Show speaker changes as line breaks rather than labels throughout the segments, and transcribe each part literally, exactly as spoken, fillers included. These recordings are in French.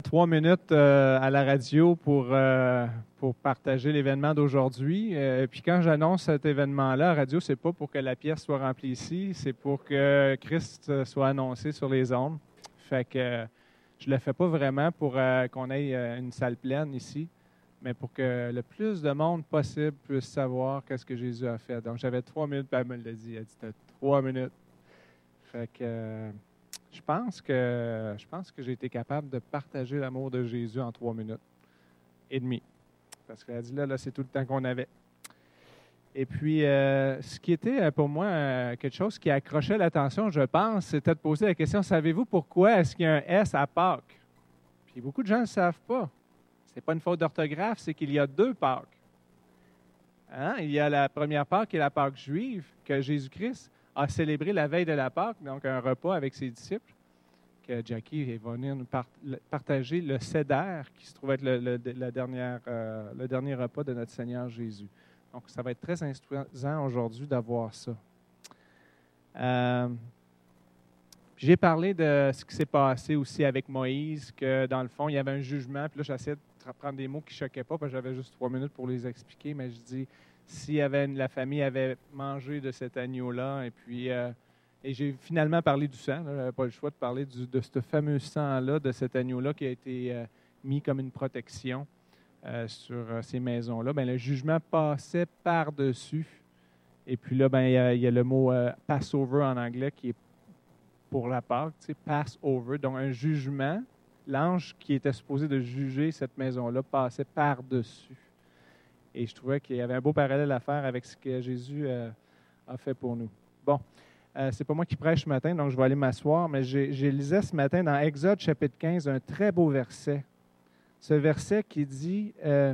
Trois minutes euh, à la radio pour, euh, pour partager l'événement d'aujourd'hui. Euh, puis quand j'annonce cet événement-là, la radio, c'est pas pour que la pièce soit remplie ici, c'est pour que Christ soit annoncé sur les ondes. Fait que euh, je le fais pas vraiment pour euh, qu'on ait euh, une salle pleine ici, mais pour que le plus de monde possible puisse savoir qu'est-ce que Jésus a fait. Donc j'avais trois minutes, puis elle me l'a dit. Elle dit, t'as trois minutes. Fait que... Euh, Je pense que je pense que j'ai été capable de partager l'amour de Jésus en trois minutes et demie. Parce qu'elle a dit là, là, c'est tout le temps qu'on avait. Et puis, euh, ce qui était pour moi euh, quelque chose qui accrochait l'attention, je pense, c'était de poser la question, savez-vous pourquoi est-ce qu'il y a un S à Pâques? Puis beaucoup de gens ne le savent pas. Ce n'est pas une faute d'orthographe, c'est qu'il y a deux Pâques. Hein? Il y a la première Pâque et la Pâque juive que Jésus-Christ a célébré la veille de la Pâque, donc un repas avec ses disciples, que Jackie est venue nous par- partager le Seder, qui se trouve être le, le, la dernière, euh, le dernier repas de notre Seigneur Jésus. Donc, ça va être très instruisant aujourd'hui d'avoir ça. Euh, j'ai parlé de ce qui s'est passé aussi avec Moïse, que dans le fond, il y avait un jugement, puis là, j'essayais de prendre des mots qui ne choquaient pas, parce que j'avais juste trois minutes pour les expliquer, mais je dis... Si avait, la famille avait mangé de cet agneau-là, et puis euh, et j'ai finalement parlé du sang. Je n'avais pas le choix de parler du, de ce fameux sang-là, de cet agneau-là qui a été euh, mis comme une protection euh, sur euh, ces maisons-là. Bien, le jugement passait par-dessus. Et puis là, bien, il y a, il y a le mot euh, « Passover » en anglais qui est pour la Pâque, tu sais, « Passover ». Donc, un jugement, l'ange qui était supposé de juger cette maison-là passait par-dessus. Et je trouvais qu'il y avait un beau parallèle à faire avec ce que Jésus euh, a fait pour nous. Bon, euh, c'est pas moi qui prêche ce matin, donc je vais aller m'asseoir, mais j'ai, j'ai lisé ce matin dans Exode chapitre quinze un très beau verset. Ce verset qui dit euh,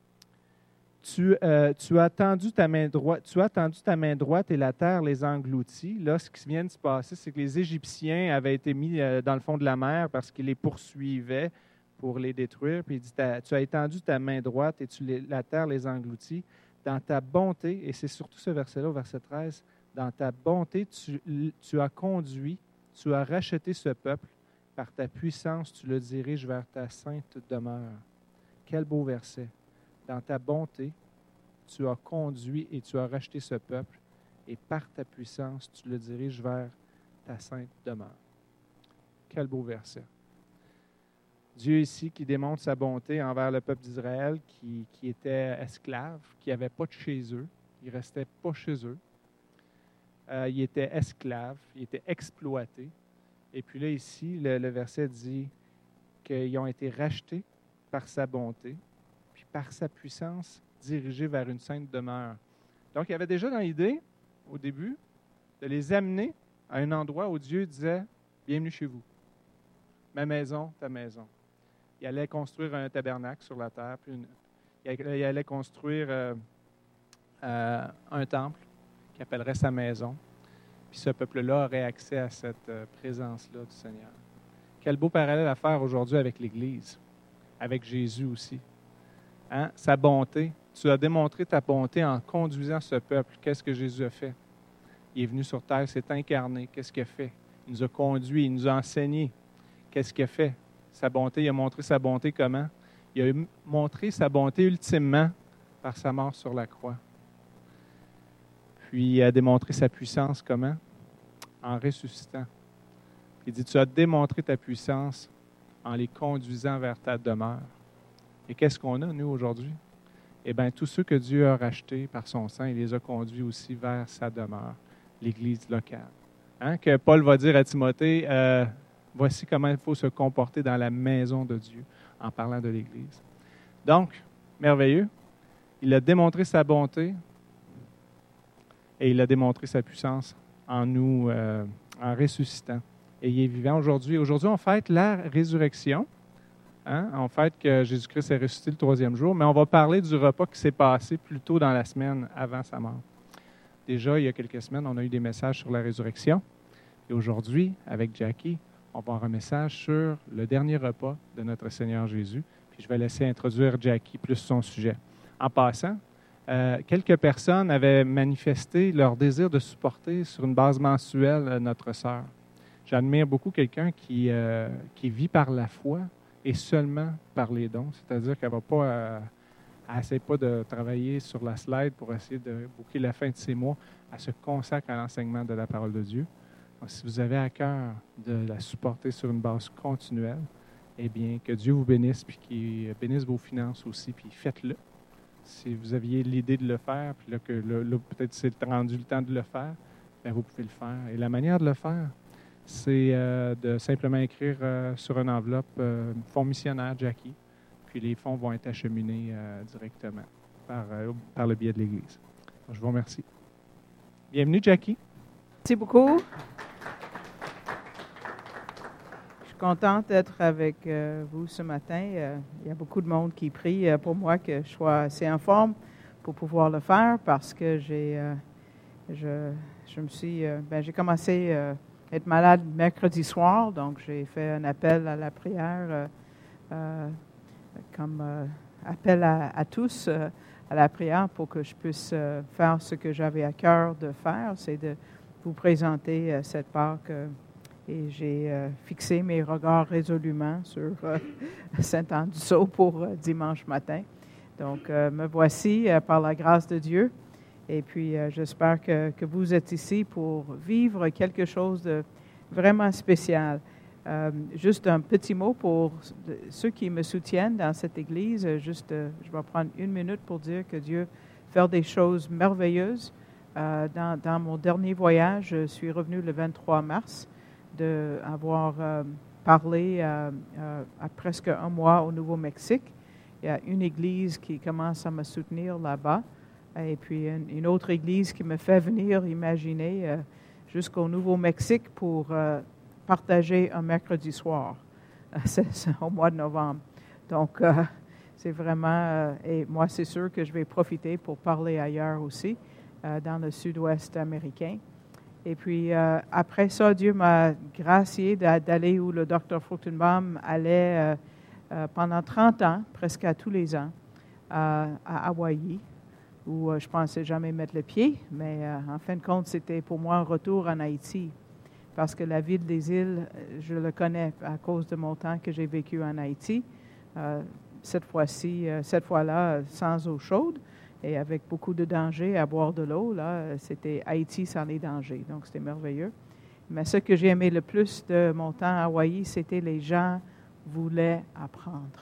tu, euh, tu, as tendu ta main droite, tu as tendu ta main droite et la terre les engloutit. Là, ce qui vient de se passer, c'est que les Égyptiens avaient été mis euh, dans le fond de la mer parce qu'ils les poursuivaient pour les détruire. Puis il dit, tu as étendu ta main droite et tu les, la terre les engloutit. Dans ta bonté, et c'est surtout ce verset-là, au verset treize, dans ta bonté, tu, tu as conduit, tu as racheté ce peuple. Par ta puissance, tu le diriges vers ta sainte demeure. Quel beau verset. Dans ta bonté, tu as conduit et tu as racheté ce peuple. Et par ta puissance, tu le diriges vers ta sainte demeure. Quel beau verset. Dieu ici qui démontre sa bonté envers le peuple d'Israël qui, qui était esclave, qui n'avait pas de chez eux, ils ne restaient pas chez eux. Euh, ils étaient esclaves, ils étaient exploités. Et puis là, ici, le, le verset dit qu'ils ont été rachetés par sa bonté, puis par sa puissance, dirigés vers une sainte demeure. Donc, il y avait déjà dans l'idée, au début, de les amener à un endroit où Dieu disait « Bienvenue chez vous. Ma maison, ta maison. » Il allait construire un tabernacle sur la terre, puis une, il allait construire euh, euh, un temple qu'il appellerait sa maison. Puis ce peuple-là aurait accès à cette euh, présence-là du Seigneur. Quel beau parallèle à faire aujourd'hui avec l'Église, avec Jésus aussi. Hein? Sa bonté. Tu as démontré ta bonté en conduisant ce peuple. Qu'est-ce que Jésus a fait? Il est venu sur terre, s'est incarné. Qu'est-ce qu'il a fait? Il nous a conduits, il nous a enseigné. Qu'est-ce qu'il a fait? Sa bonté, il a montré sa bonté comment? Il a montré sa bonté ultimement par sa mort sur la croix. Puis il a démontré sa puissance comment? En ressuscitant. Il dit, tu as démontré ta puissance en les conduisant vers ta demeure. Et qu'est-ce qu'on a, nous, aujourd'hui? Eh bien, tous ceux que Dieu a rachetés par son sang, il les a conduits aussi vers sa demeure, l'Église locale. Hein? Que Paul va dire à Timothée, euh, voici comment il faut se comporter dans la maison de Dieu, en parlant de l'Église. Donc, merveilleux. Il a démontré sa bonté et il a démontré sa puissance en nous, euh, en ressuscitant. Et il est vivant aujourd'hui. Aujourd'hui, on fête la résurrection. Hein? On fête que Jésus-Christ est ressuscité le troisième jour, mais on va parler du repas qui s'est passé plus tôt dans la semaine avant sa mort. Déjà, il y a quelques semaines, on a eu des messages sur la résurrection. Et aujourd'hui, avec Jackie, on va avoir un message sur le dernier repas de notre Seigneur Jésus. Puis je vais laisser introduire Jackie plus son sujet. En passant, euh, quelques personnes avaient manifesté leur désir de supporter sur une base mensuelle notre sœur. J'admire beaucoup quelqu'un qui, euh, qui vit par la foi et seulement par les dons. C'est-à-dire qu'elle ne va pas, euh, elle n'essaie pas de travailler sur la slide pour essayer de boucler la fin de ses mois. Elle se consacre à l'enseignement de la parole de Dieu. Donc, si vous avez à cœur de la supporter sur une base continuelle, eh bien, que Dieu vous bénisse, puis qu'il bénisse vos finances aussi, puis faites-le. Si vous aviez l'idée de le faire, puis là, que là, là, peut-être c'est rendu le temps de le faire, bien, vous pouvez le faire. Et la manière de le faire, c'est euh, de simplement écrire euh, sur une enveloppe euh, « Fonds missionnaire Jackie », puis les fonds vont être acheminés euh, directement par, euh, par le biais de l'Église. Donc, je vous remercie. Bienvenue, Jackie.
Merci beaucoup. Je suis contente d'être avec euh, vous ce matin. Euh, il y a beaucoup de monde qui prie euh, pour moi que je sois assez en forme pour pouvoir le faire parce que j'ai, euh, je, je me suis, euh, ben, j'ai commencé à euh, être malade mercredi soir, donc j'ai fait un appel à la prière, euh, euh, comme euh, appel à, à tous euh, à la prière pour que je puisse euh, faire ce que j'avais à cœur de faire, c'est de vous présenter euh, cette Pâque. Euh, et j'ai euh, fixé mes regards résolument sur euh, Saint-Anne-du-Sault pour euh, dimanche matin. Donc, euh, me voici euh, par la grâce de Dieu. Et puis, euh, j'espère que, que vous êtes ici pour vivre quelque chose de vraiment spécial. Euh, juste un petit mot pour ceux qui me soutiennent dans cette Église. Juste, euh, je vais prendre une minute pour dire que Dieu fait des choses merveilleuses. Euh, dans, dans mon dernier voyage, je suis revenu le vingt-trois mars d'avoir euh, parlé euh, euh, à presque un mois au Nouveau-Mexique. Il y a une église qui commence à me soutenir là-bas et puis une, une autre église qui me fait venir, imaginez, euh, jusqu'au Nouveau-Mexique pour euh, partager un mercredi soir. C'est, c'est au mois de novembre. Donc, euh, c'est vraiment... Euh, et moi, c'est sûr que je vais profiter pour parler ailleurs aussi, euh, dans le sud-ouest américain. Et puis, euh, après ça, Dieu m'a gracié d'aller où le docteur Fruchtenbaum allait euh, euh, pendant trente ans, presque à tous les ans, euh, à Hawaï, où euh, je ne pensais jamais mettre le pied, mais euh, en fin de compte, c'était pour moi un retour en Haïti, parce que la ville des îles, je le connais à cause de mon temps que j'ai vécu en Haïti, euh, cette fois-ci, euh, cette fois-là, sans eau chaude, et avec beaucoup de dangers à boire de l'eau. Là, c'était Haïti sans les dangers, donc c'était merveilleux. Mais ce que j'ai aimé le plus de mon temps à Hawaï, c'était les gens voulaient apprendre.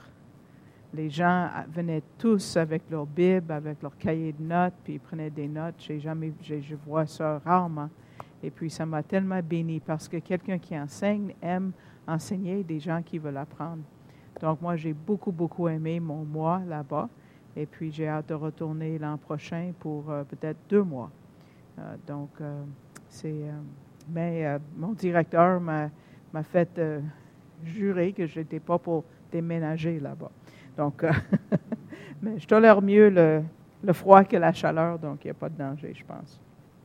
Les gens venaient tous avec leur Bible, avec leur cahier de notes, puis ils prenaient des notes. J'ai jamais, j'ai, je vois ça rarement. Et puis ça m'a tellement béni parce que quelqu'un qui enseigne aime enseigner des gens qui veulent apprendre. Donc moi, j'ai beaucoup, beaucoup aimé mon mois là-bas. Et puis, j'ai hâte de retourner l'an prochain pour euh, peut-être deux mois. Euh, donc, euh, c'est... Euh, mais euh, mon directeur m'a, m'a fait euh, jurer que je n'étais pas pour déménager là-bas. Donc, euh, mais je tolère mieux le, le froid que la chaleur, donc il n'y a pas de danger, je pense.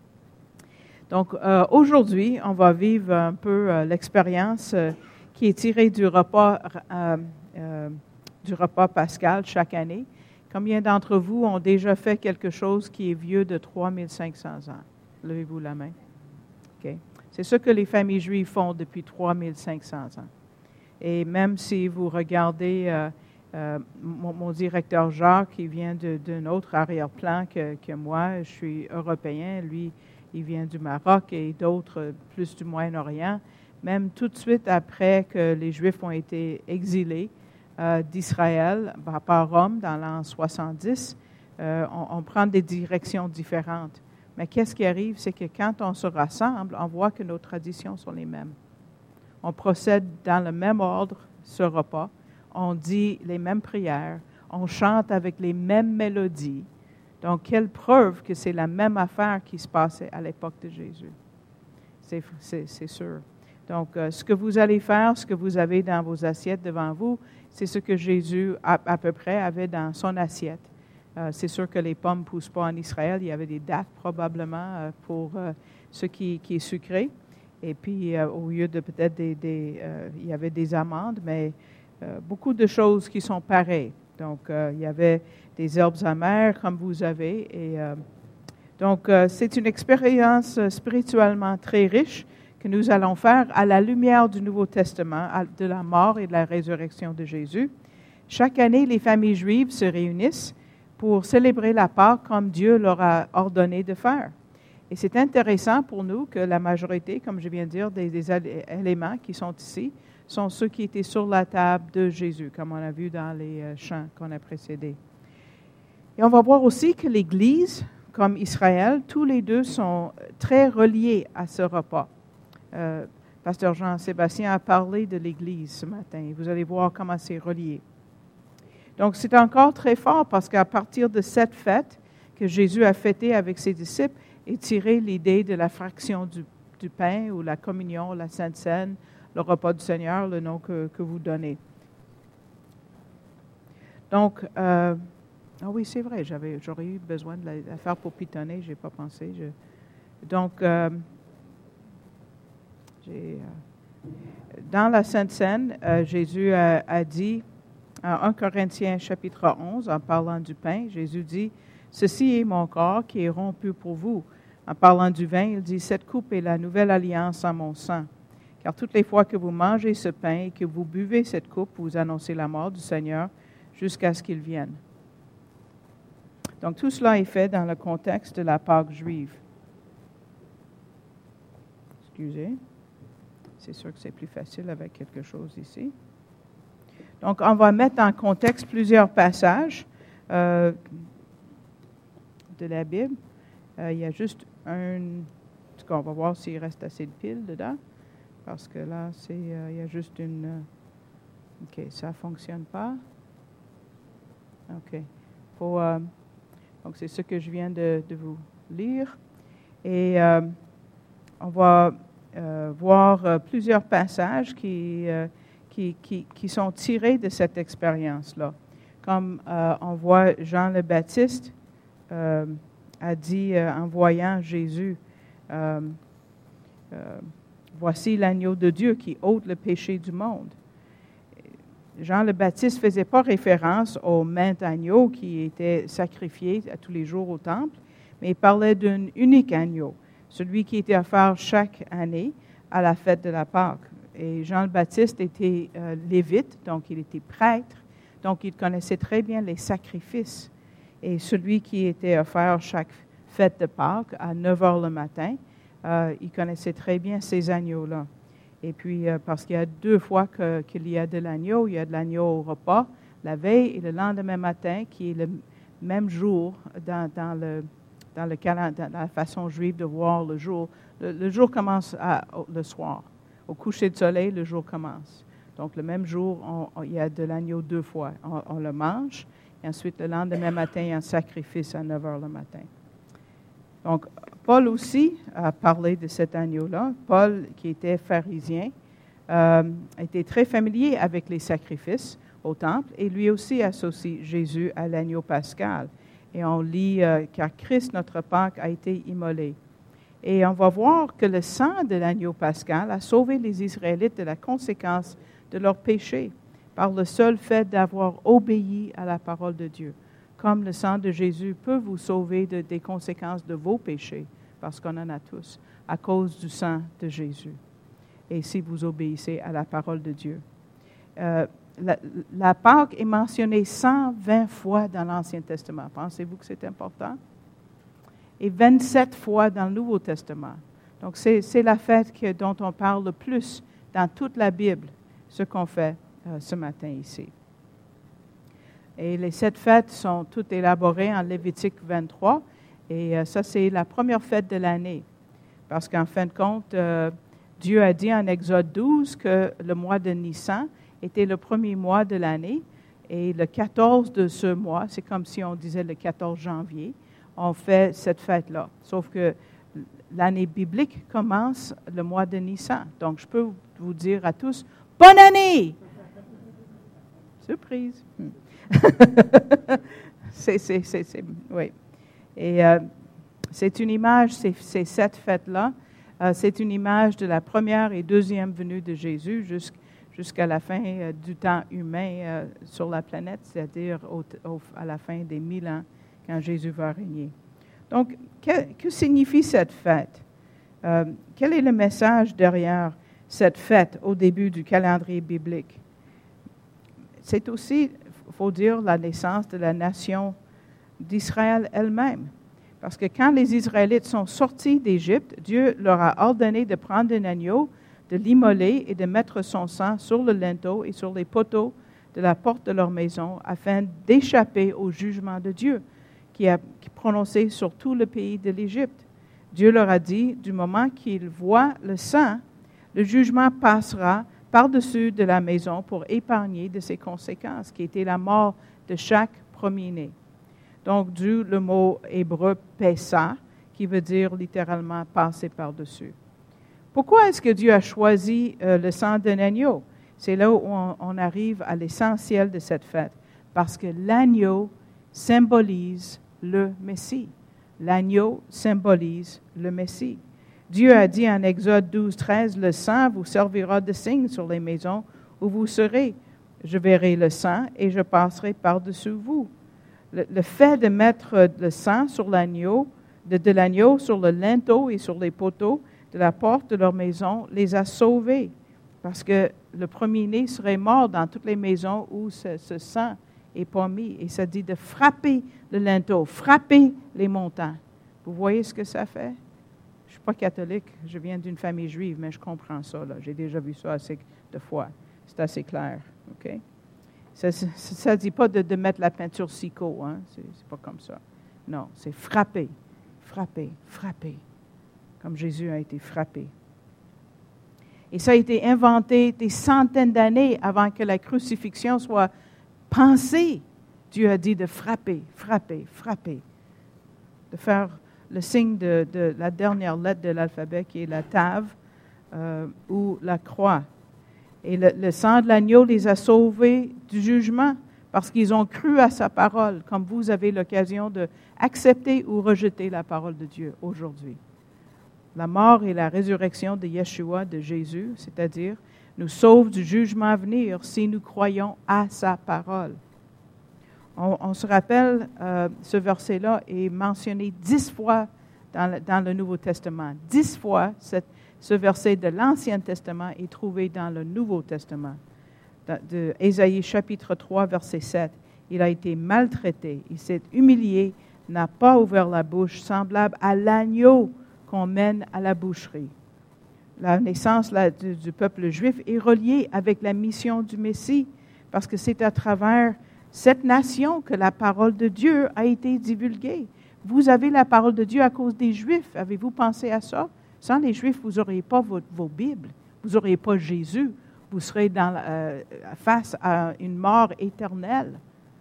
Donc, euh, aujourd'hui, on va vivre un peu euh, l'expérience euh, qui est tirée du repas, euh, euh, du repas pascal chaque année. Combien d'entre vous ont déjà fait quelque chose qui est vieux de trois mille cinq cents ans? Levez-vous la main. OK. C'est ce que les familles juives font depuis trois mille cinq cents ans. Et même si vous regardez euh, euh, mon, mon directeur Jacques, qui vient de, d'un autre arrière-plan que, que moi, je suis européen, lui, il vient du Maroc et d'autres plus du Moyen-Orient. Même tout de suite après que les Juifs ont été exilés, Euh, d'Israël par Rome dans l'an soixante-dix, euh, on, on prend des directions différentes. Mais qu'est-ce qui arrive, c'est que quand on se rassemble, on voit que nos traditions sont les mêmes. On procède dans le même ordre, ce repas, on dit les mêmes prières, on chante avec les mêmes mélodies. Donc, quelle preuve que c'est la même affaire qui se passait à l'époque de Jésus. C'est, c'est, c'est sûr. Donc, euh, ce que vous allez faire, ce que vous avez dans vos assiettes devant vous, c'est ce que Jésus, à, à peu près, avait dans son assiette. Euh, c'est sûr que les pommes ne poussent pas en Israël. Il y avait des dattes, probablement, euh, pour euh, ce qui, qui est sucré. Et puis, euh, au lieu de peut-être des... des euh, il y avait des amandes, mais euh, beaucoup de choses qui sont pareilles. Donc, euh, il y avait des herbes amères, comme vous avez. Et, euh, donc, euh, c'est une expérience spirituellement très riche que nous allons faire à la lumière du Nouveau Testament, de la mort et de la résurrection de Jésus. Chaque année, les familles juives se réunissent pour célébrer la Pâque comme Dieu leur a ordonné de faire. Et c'est intéressant pour nous que la majorité, comme je viens de dire, des, des éléments qui sont ici, sont ceux qui étaient sur la table de Jésus, comme on a vu dans les chants qu'on a précédés. Et on va voir aussi que l'Église, comme Israël, tous les deux sont très reliés à ce repas. Euh, Pasteur Jean-Sébastien a parlé de l'Église ce matin. Vous allez voir comment c'est relié. Donc, c'est encore très fort parce qu'à partir de cette fête que Jésus a fêtée avec ses disciples, est tirée l'idée de la fraction du, du pain ou la communion, la Sainte Seine, le repas du Seigneur, le nom que, que vous donnez. Donc, euh, ah oui, c'est vrai, j'avais, j'aurais eu besoin de la, la faire pour pitonner, je n'ai pas pensé. Je, donc, euh, j'ai, euh, dans la Sainte Seine, euh, Jésus a, a dit, en premier Corinthiens chapitre onze, en parlant du pain, Jésus dit, « Ceci est mon corps qui est rompu pour vous. » En parlant du vin, il dit, « Cette coupe est la nouvelle alliance en mon sang. Car toutes les fois que vous mangez ce pain et que vous buvez cette coupe, vous annoncez la mort du Seigneur jusqu'à ce qu'il vienne. » Donc, tout cela est fait dans le contexte de la Pâque juive. Excusez. C'est sûr que c'est plus facile avec quelque chose ici. Donc, on va mettre en contexte plusieurs passages euh, de la Bible. Euh, il y a juste un... En tout cas, on va voir s'il reste assez de piles dedans. Parce que là, c'est, euh, il y a juste une... Euh, OK, ça ne fonctionne pas. OK. Pour, euh, donc, c'est ce que je viens de, de vous lire. Et euh, on va euh, voir euh, plusieurs passages qui, euh, qui, qui, qui sont tirés de cette expérience-là. Comme euh, on voit Jean le Baptiste euh, a dit euh, en voyant Jésus, euh, euh, « Voici l'agneau de Dieu qui ôte le péché du monde. » Jean le Baptiste ne faisait pas référence au maint agneau qui était sacrifié à tous les jours au temple, mais il parlait d'un unique agneau, celui qui était offert chaque année à la fête de la Pâque. Et Jean le Baptiste était euh, lévite, donc il était prêtre, donc il connaissait très bien les sacrifices. Et celui qui était offert chaque fête de Pâques à neuf heures le matin, euh, il connaissait très bien ces agneaux-là. Et puis, euh, parce qu'il y a deux fois que, qu'il y a de l'agneau, il y a de l'agneau au repas, la veille et le lendemain matin, qui est le même jour dans, dans, le, dans, le, dans la façon juive de voir le jour. Le, le jour commence à, le soir. Au coucher du soleil, le jour commence. Donc, le même jour, on, on, il y a de l'agneau deux fois. On, on le mange, et ensuite, le lendemain matin, il y a un sacrifice à neuf heures le matin. Donc, Paul aussi a parlé de cet agneau-là. Paul, qui était pharisien, euh, était très familier avec les sacrifices au temple et lui aussi associe Jésus à l'agneau pascal. Et on lit euh, « Car Christ, notre Pâque, a été immolé ». Et on va voir que le sang de l'agneau pascal a sauvé les Israélites de la conséquence de leur péché par le seul fait d'avoir obéi à la parole de Dieu. Comme le sang de Jésus peut vous sauver de, des conséquences de vos péchés, parce qu'on en a tous, à cause du sang de Jésus. Et si vous obéissez à la parole de Dieu. Euh, la, la Pâque est mentionnée cent vingt fois dans l'Ancien Testament. Pensez-vous que c'est important? Et vingt-sept fois dans le Nouveau Testament. Donc, c'est, c'est la fête que, dont on parle le plus dans toute la Bible, ce qu'on fait euh, ce matin ici. Et les sept fêtes sont toutes élaborées en Lévitique vingt-trois. Et euh, ça, c'est la première fête de l'année. Parce qu'en fin de compte, euh, Dieu a dit en Exode douze que le mois de Nissan était le premier mois de l'année. Et le quatorze de ce mois, c'est comme si on disait le quatorze janvier, on fait cette fête-là. Sauf que l'année biblique commence le mois de Nissan. Donc, je peux vous dire à tous, bonne année! Surprise! Hmm. c'est, c'est, c'est, c'est, oui. Et euh, c'est une image, ces, ces sept fêtes-là, euh, c'est une image de la première et deuxième venue de Jésus jusqu', jusqu'à la fin euh, du temps humain euh, sur la planète, c'est-à-dire au, au, à la fin des mille ans, quand Jésus va régner. Donc, que, que signifie cette fête? Euh, quel est le message derrière cette fête au début du calendrier biblique? C'est aussi, il faut dire, la naissance de la nation d'Israël elle-même. Parce que quand les Israélites sont sortis d'Égypte, Dieu leur a ordonné de prendre un agneau, de l'immoler et de mettre son sang sur le linteau et sur les poteaux de la porte de leur maison afin d'échapper au jugement de Dieu qui a prononcé sur tout le pays de l'Égypte. Dieu leur a dit, du moment qu'ils voient le sang, le jugement passera par-dessus de la maison pour épargner de ses conséquences, qui était la mort de chaque premier-né. Donc, d'où le mot hébreu « pessa », qui veut dire littéralement « passer par-dessus ». Pourquoi est-ce que Dieu a choisi euh, le sang d'un agneau? C'est là où on, on arrive à l'essentiel de cette fête, parce que l'agneau symbolise le Messie. L'agneau symbolise le Messie. Dieu a dit en Exode douze, treize, « Le sang vous servira de signe sur les maisons où vous serez. Je verrai le sang et je passerai par-dessus vous. » Le, le fait de mettre le sang sur l'agneau, de, de l'agneau sur le linteau et sur les poteaux de la porte de leur maison les a sauvés, parce que le premier-né serait mort dans toutes les maisons où ce, ce sang est pas mis. Et ça dit de frapper le linteau, frapper les montants. Vous voyez ce que ça fait? Je ne suis pas catholique, je viens d'une famille juive, mais je comprends ça. Là. J'ai déjà vu ça assez de fois. C'est assez clair. OK? Ça ne dit pas de, de mettre la peinture Sico. Hein? Ce n'est pas comme ça. Non, c'est frapper, frapper, frapper, comme Jésus a été frappé. Et ça a été inventé des centaines d'années avant que la crucifixion soit pensée. Dieu a dit de frapper, frapper, frapper, de faire le signe de, de la dernière lettre de l'alphabet qui est la tave euh, ou la croix. Et le, le sang de l'agneau les a sauvés du jugement parce qu'ils ont cru à sa parole, comme vous avez l'occasion d'accepter ou rejeter la parole de Dieu aujourd'hui. La mort et la résurrection de Yeshua, de Jésus, c'est-à-dire, nous sauve du jugement à venir si nous croyons à sa parole. On, on se rappelle, euh, ce verset-là est mentionné dix fois dans le, dans le Nouveau Testament. Dix fois, cette, ce verset de l'Ancien Testament est trouvé dans le Nouveau Testament. De Ésaïe chapitre trois, verset sept. Il a été maltraité, il s'est humilié, n'a pas ouvert la bouche, semblable à l'agneau qu'on mène à la boucherie. La naissance là, du, du peuple juif est reliée avec la mission du Messie, parce que c'est à travers cette nation que la parole de Dieu a été divulguée. Vous avez la parole de Dieu à cause des Juifs. Avez-vous pensé à ça? Sans les Juifs, vous n'auriez pas vos, vos Bibles. Vous n'auriez pas Jésus. Vous serez dans, euh, face à une mort éternelle.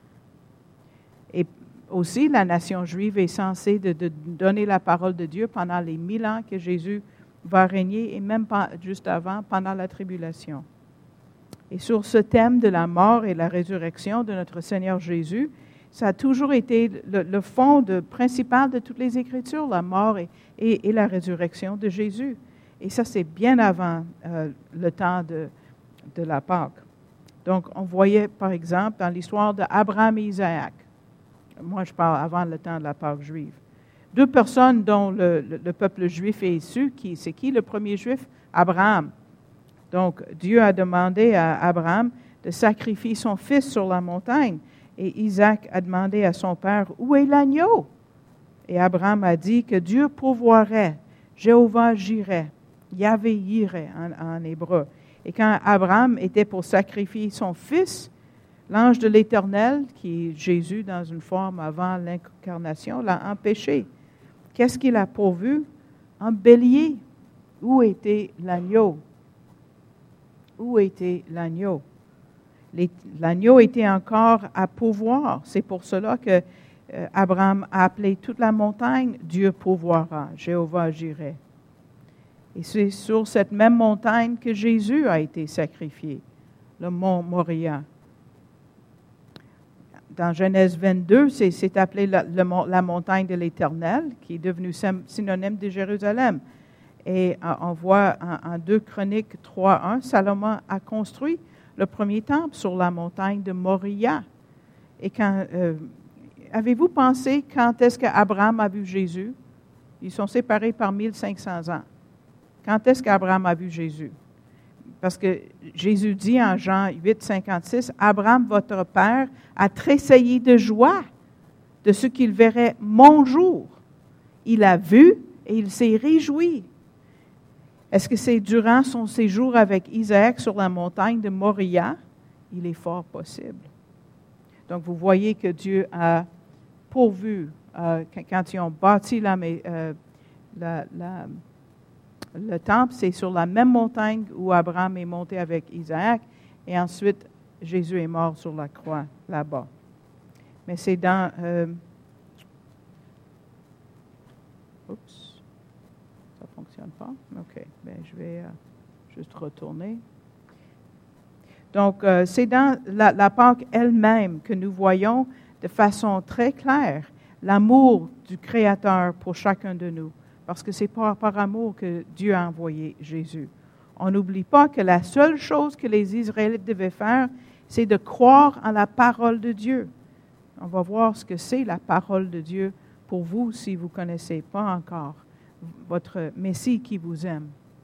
Et aussi, la nation juive est censée de, de donner la parole de Dieu pendant les mille ans que Jésus va régner, et même pas, juste avant, pendant la tribulation. Et sur ce thème de la mort et la résurrection de notre Seigneur Jésus, ça a toujours été le, le fond de, principal de toutes les Écritures, la mort et, et, et la résurrection de Jésus. Et ça, c'est bien avant euh, le temps de, de la Pâque. Donc, on voyait, par exemple, dans l'histoire d'Abraham et Isaac, moi je parle avant le temps de la Pâque juive, deux personnes dont le, le, le peuple juif est issu, qui, c'est qui le premier juif? Abraham. Donc, Dieu a demandé à Abraham de sacrifier son fils sur la montagne. Et Isaac a demandé à son père, où est l'agneau? Et Abraham a dit que Dieu pourvoirait, Jéhovah jirait, Yahvé irait en, en hébreu. Et quand Abraham était pour sacrifier son fils, l'ange de l'Éternel, qui est Jésus dans une forme avant l'incarnation, l'a empêché. Qu'est-ce qu'il a pourvu? Un bélier. Où était l'agneau? Où était l'agneau? Les, l'agneau était encore à pourvoir. C'est pour cela que euh, Abraham a appelé toute la montagne « Dieu pourvoira, Jéhovah jirait ». Et c'est sur cette même montagne que Jésus a été sacrifié, le mont Moria. Dans Genèse vingt-deux, c'est, c'est appelé la, le, la montagne de l'Éternel, qui est devenue synonyme de Jérusalem. Et euh, on voit en, en deux Chroniques trois un, Salomon a construit le premier temple sur la montagne de Moria. Et quand, euh, avez-vous pensé quand est-ce qu'Abraham a vu Jésus? Ils sont séparés par mille cinq cents ans. Quand est-ce qu'Abraham a vu Jésus? Parce que Jésus dit en Jean huit, cinquante-six, « Abraham, votre père, a tressailli de joie de ce qu'il verrait mon jour. Il a vu et il s'est réjoui. » Est-ce que c'est durant son séjour avec Isaac sur la montagne de Moria? Il est fort possible. Donc, vous voyez que Dieu a pourvu, euh, quand ils ont bâti la, euh, la, la, le temple, c'est sur la même montagne où Abraham est monté avec Isaac, et ensuite, Jésus est mort sur la croix, là-bas. Mais c'est dans... Euh, oups, ça ne fonctionne pas. OK, bien, je vais euh, juste retourner. Donc, euh, c'est dans la, la Pâque elle-même que nous voyons de façon très claire l'amour du Créateur pour chacun de nous, parce que c'est par, par amour que Dieu a envoyé Jésus. On n'oublie pas que la seule chose que les Israélites devaient faire, c'est de croire en la parole de Dieu. On va voir ce que c'est la parole de Dieu pour vous si vous ne connaissez pas encore votre Messie qui vous aime.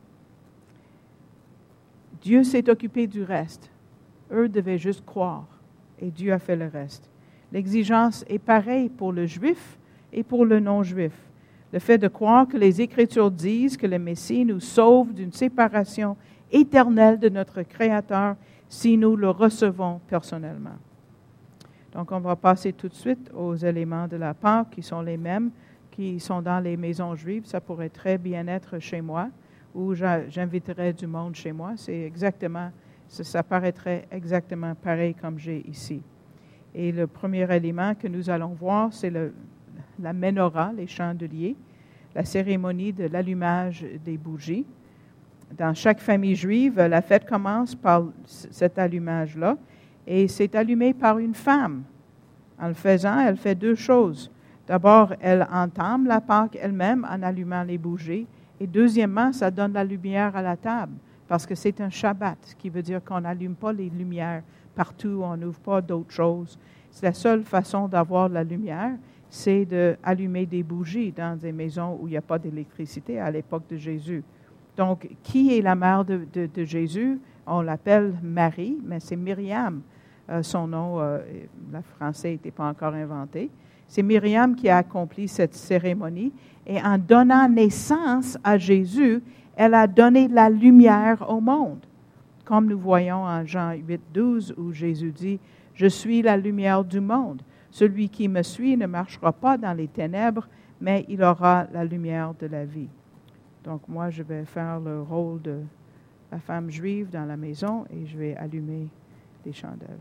Dieu s'est occupé du reste. Eux devaient juste croire et Dieu a fait le reste. L'exigence est pareille pour le juif et pour le non-juif. Le fait de croire que les Écritures disent que le Messie nous sauve d'une séparation éternelle de notre Créateur si nous le recevons personnellement. Donc, on va passer tout de suite aux éléments de la Pâque qui sont les mêmes, qui sont dans les maisons juives. Ça pourrait très bien être chez moi ou j'inviterais du monde chez moi. C'est exactement, ça, ça paraîtrait exactement pareil comme j'ai ici. Et le premier élément que nous allons voir, c'est le, la menorah, les chandeliers, la cérémonie de l'allumage des bougies. Dans chaque famille juive, la fête commence par cet allumage-là et c'est allumé par une femme. En le faisant, elle fait deux choses. D'abord, elle entame la Pâque elle-même en allumant les bougies et deuxièmement, ça donne la lumière à la table parce que c'est un Shabbat, ce qui veut dire qu'on n'allume pas les lumières partout, on n'ouvre pas d'autres choses. C'est la seule façon d'avoir la lumière, c'est d'allumer des bougies dans des maisons où il n'y a pas d'électricité à l'époque de Jésus. Donc, qui est la mère de, de, de Jésus? On l'appelle Marie, mais c'est Myriam. Euh, son nom, euh, le français n'était pas encore inventé. C'est Myriam qui a accompli cette cérémonie. Et en donnant naissance à Jésus, elle a donné la lumière au monde. Comme nous voyons en Jean huit, douze, où Jésus dit, « Je suis la lumière du monde. Celui qui me suit ne marchera pas dans les ténèbres, mais il aura la lumière de la vie. » Donc moi, je vais faire le rôle de la femme juive dans la maison et je vais allumer des chandelles.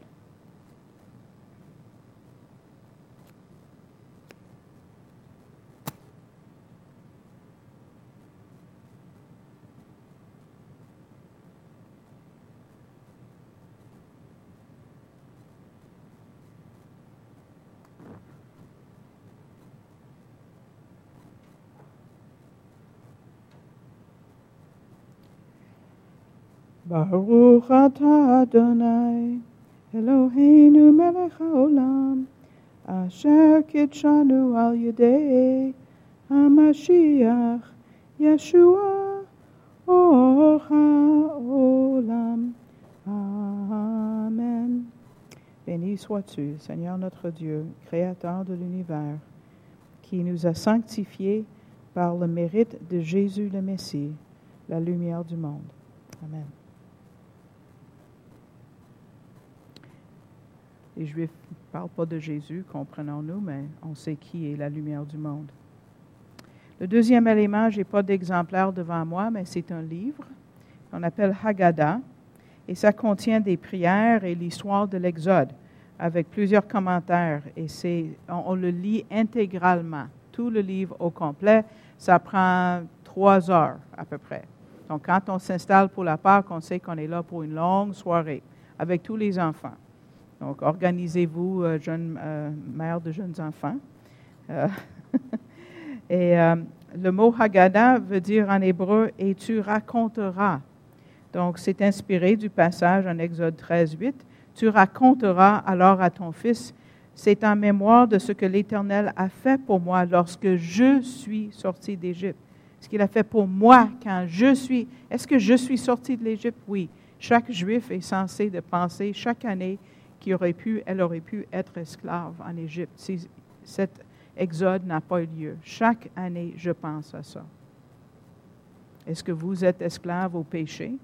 Baruch atah Adonai, Eloheinu melech haolam, asher kitshanu al yedei HaMashiach, Yeshua, or haolam. Amen. Béni sois-tu, Seigneur notre Dieu, Créateur de l'univers, qui nous a sanctifiés par le mérite de Jésus le Messie, la lumière du monde. Amen. Les Juifs ne parlent pas de Jésus, comprenons-nous, mais on sait qui est la lumière du monde. Le deuxième élément, je n'ai pas d'exemplaire devant moi, mais c'est un livre qu'on appelle Haggadah, et ça contient des prières et l'histoire de l'Exode, avec plusieurs commentaires, et c'est, on, on le lit intégralement. Tout le livre au complet, ça prend trois heures à peu près. Donc, quand on s'installe pour la Pâque, on sait qu'on est là pour une longue soirée, avec tous les enfants. Donc, organisez-vous, euh, jeunes euh, mères de jeunes enfants. Euh, et euh, le mot Haggadah veut dire en hébreu « et tu raconteras ». Donc, c'est inspiré du passage en Exode treize, huit. « Tu raconteras alors à ton fils, c'est en mémoire de ce que l'Éternel a fait pour moi lorsque je suis sorti d'Égypte. » ce qu'il a fait pour moi quand je suis... Est-ce que je suis sorti de l'Égypte? Oui. Chaque Juif est censé de penser chaque année qu'il aurait pu, elle aurait pu être esclave en Égypte si cet exode n'a pas eu lieu. Chaque année, je pense à ça. Est-ce que vous êtes esclave au péché?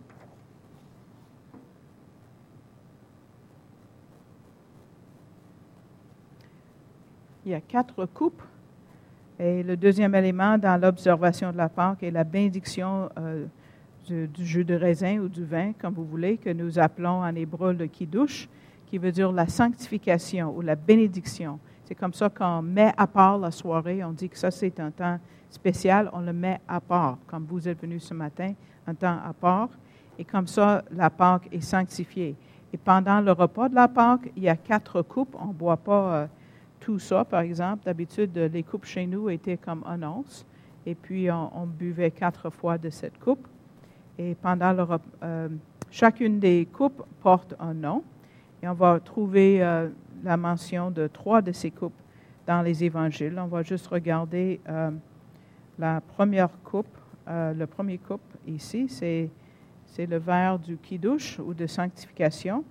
Il y a quatre coupes. Et le deuxième élément dans l'observation de la Pâque est la bénédiction euh, du, du jus de raisin ou du vin, comme vous voulez, que nous appelons en hébreu le kiddush, qui veut dire la sanctification ou la bénédiction. C'est comme ça qu'on met à part la soirée. On dit que ça, c'est un temps spécial. On le met à part, comme vous êtes venus ce matin, un temps à part. Et comme ça, la Pâque est sanctifiée. Et pendant le repas de la Pâque, il y a quatre coupes. On ne boit pas euh, tout ça, par exemple. D'habitude, les coupes chez nous étaient comme un once. Et puis, on, on buvait quatre fois de cette coupe. Et pendant le repas, euh, chacune des coupes porte un nom. Et on va trouver euh, la mention de trois de ces coupes dans les évangiles. On va juste regarder euh, la première coupe. Euh, le premier coupe ici, c'est, c'est le verre du kiddush ou de sanctification.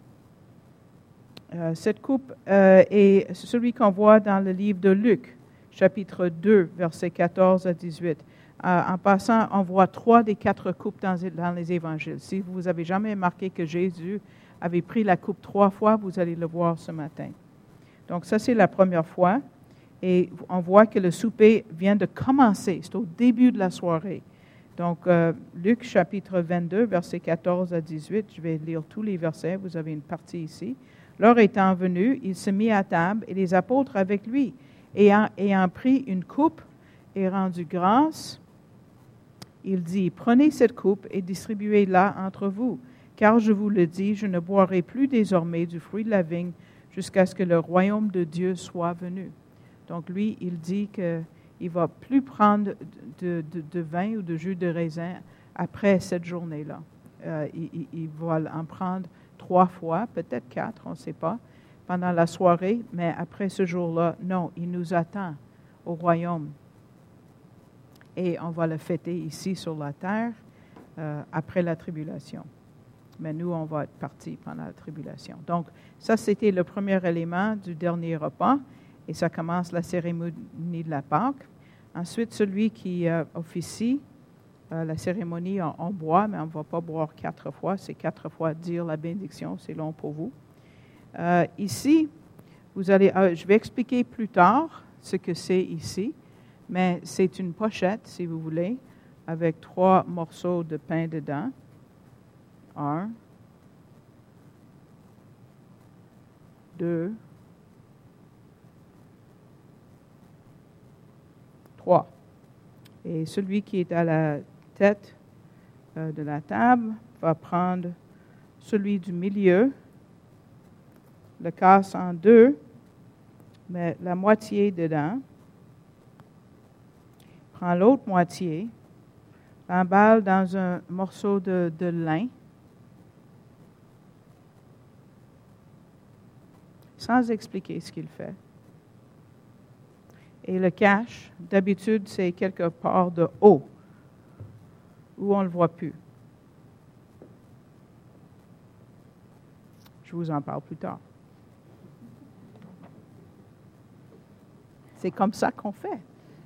Euh, cette coupe euh, est celui qu'on voit dans le livre de Luc, chapitre deux, versets quatorze à dix-huit. Euh, en passant, on voit trois des quatre coupes dans, dans les évangiles. Si vous avez jamais remarqué que Jésus avait pris la coupe trois fois, vous allez le voir ce matin. Donc ça, c'est la première fois. Et on voit que le souper vient de commencer. C'est au début de la soirée. Donc, euh, Luc chapitre vingt-deux, versets quatorze à dix-huit. Je vais lire tous les versets. Vous avez une partie ici. L'heure étant venue, il se mit à table et les apôtres avec lui. Ayant, ayant pris une coupe et rendu grâce, il dit, « Prenez cette coupe et distribuez-la entre vous. Car je vous le dis, je ne boirai plus désormais du fruit de la vigne jusqu'à ce que le royaume de Dieu soit venu. » Donc lui, il dit qu'il ne va plus prendre de, de, de vin ou de jus de raisin après cette journée-là. Euh, il, il va en prendre trois fois, peut-être quatre, on ne sait pas, pendant la soirée, mais après ce jour-là, non, il nous attend au royaume. Et on va le fêter ici sur la terre euh, après la tribulation. Mais nous, on va être partis pendant la tribulation. Donc, ça, c'était le premier élément du dernier repas. Et ça commence la cérémonie de la Pâque. Ensuite, celui qui euh, officie euh, la cérémonie, on, on boit, mais on ne va pas boire quatre fois. C'est quatre fois dire la bénédiction. C'est long pour vous. Euh, ici, vous allez, euh, je vais expliquer plus tard ce que c'est ici. Mais c'est une pochette, si vous voulez, avec trois morceaux de pain dedans. Un, deux, trois. Et celui qui est à la tête euh, de la table va prendre celui du milieu, le casse en deux, met la moitié dedans, prend l'autre moitié, l'emballe dans un morceau de, de lin, sans expliquer ce qu'il fait. Et le cache, d'habitude, c'est quelque part de haut, où on ne le voit plus. Je vous en parle plus tard. C'est comme ça qu'on fait.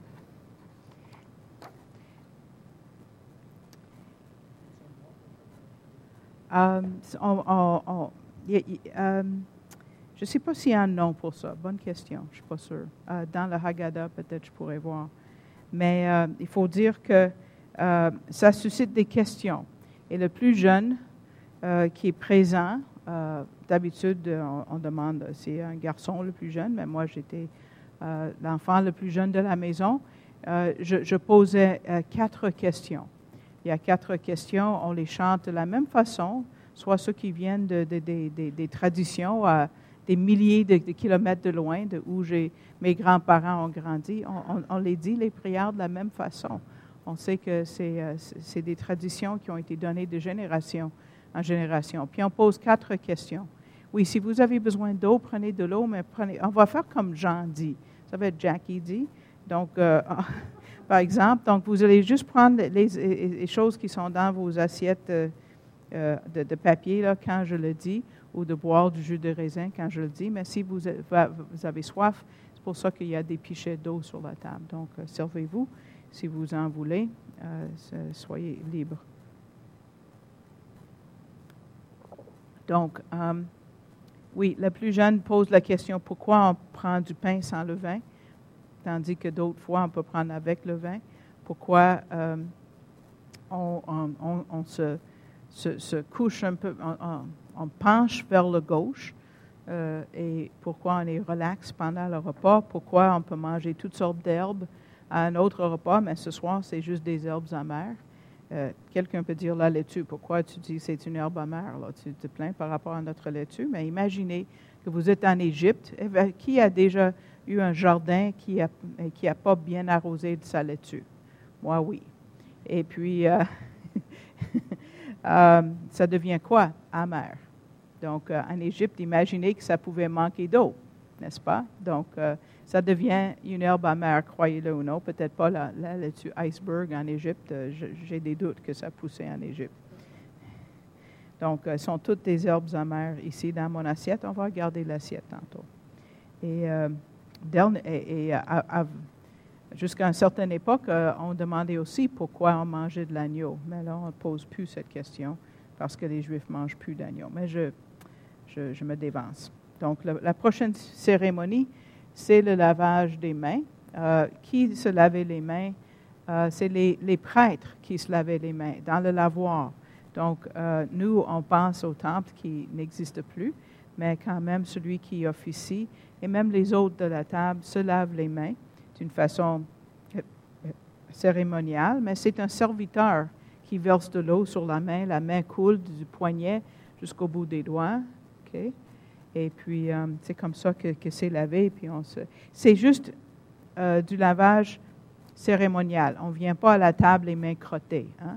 Um, on, on, on, y, y, um, je ne sais pas s'il y a un nom pour ça. Bonne question, je ne suis pas sûre. Uh, dans le Haggadah, peut-être je pourrais voir. Mais uh, il faut dire que uh, ça suscite des questions. Et le plus jeune uh, qui est présent, uh, d'habitude, on, on demande, c'est un garçon le plus jeune, mais moi j'étais uh, l'enfant le plus jeune de la maison. Uh, je, je posais uh, quatre questions. Il y a quatre questions, on les chante de la même façon, soit ceux qui viennent de, de, de, de, des traditions à des milliers de, de kilomètres de loin, de où j'ai, mes grands-parents ont grandi. On, on, on les dit, les prières, de la même façon. On sait que c'est, c'est des traditions qui ont été données de génération en génération. Puis on pose quatre questions. Oui, si vous avez besoin d'eau, prenez de l'eau, mais prenez. On va faire comme Jean dit. Ça va être Jackie dit. Donc, euh, par exemple. Donc, vous allez juste prendre les, les, les choses qui sont dans vos assiettes euh, euh, de, de papier, là, quand je le dis, ou de boire du jus de raisin quand je le dis. Mais si vous, vous avez soif, c'est pour ça qu'il y a des pichets d'eau sur la table. Donc, euh, servez-vous si vous en voulez. Euh, soyez libre. Donc, euh, oui, le plus jeune pose la question, pourquoi on prend du pain sans levain, tandis que d'autres fois, on peut prendre avec le vin? Pourquoi euh, on, on, on, on se, se, se couche un peu, on, on, on penche vers le gauche, euh, et pourquoi on est relax pendant le repas? Pourquoi on peut manger toutes sortes d'herbes à un autre repas, mais ce soir, c'est juste des herbes amères? Euh, quelqu'un peut dire la laitue. Pourquoi tu dis que c'est une herbe amère? Là? Tu te plains par rapport à notre laitue. Mais imaginez que vous êtes en Égypte. Qui a déjà eu un jardin qui n'a qui a pas bien arrosé de sa laitue? Moi, oui. Et puis, euh, euh, ça devient quoi? Amer. Donc, euh, en Égypte, imaginez que ça pouvait manquer d'eau, n'est-ce pas? Donc, euh, ça devient une herbe amère, croyez-le ou non. Peut-être pas la, la laitue iceberg en Égypte. J'ai des doutes que ça poussait en Égypte. Donc, ce sont toutes des herbes amères ici dans mon assiette. On va regarder l'assiette tantôt. Et, euh, et, et jusqu'à une certaine époque, on demandait aussi pourquoi on mangeait de l'agneau. Mais là, on ne pose plus cette question parce que les Juifs ne mangent plus d'agneau. Mais je, je, je me dévance. Donc, la, la prochaine cérémonie, c'est le lavage des mains. Euh, qui se lavait les mains? Euh, c'est les, les prêtres qui se lavaient les mains dans le lavoir. Donc, euh, nous, on pense au temple qui n'existe plus, mais quand même celui qui officie, et même les autres de la table se lavent les mains d'une façon cérémoniale, mais c'est un serviteur qui verse de l'eau sur la main. La main coule du poignet jusqu'au bout des doigts. Okay? Et puis, euh, c'est comme ça que, que c'est lavé. Puis on se... C'est juste euh, du lavage cérémonial. On ne vient pas à la table les mains crottées. Hein?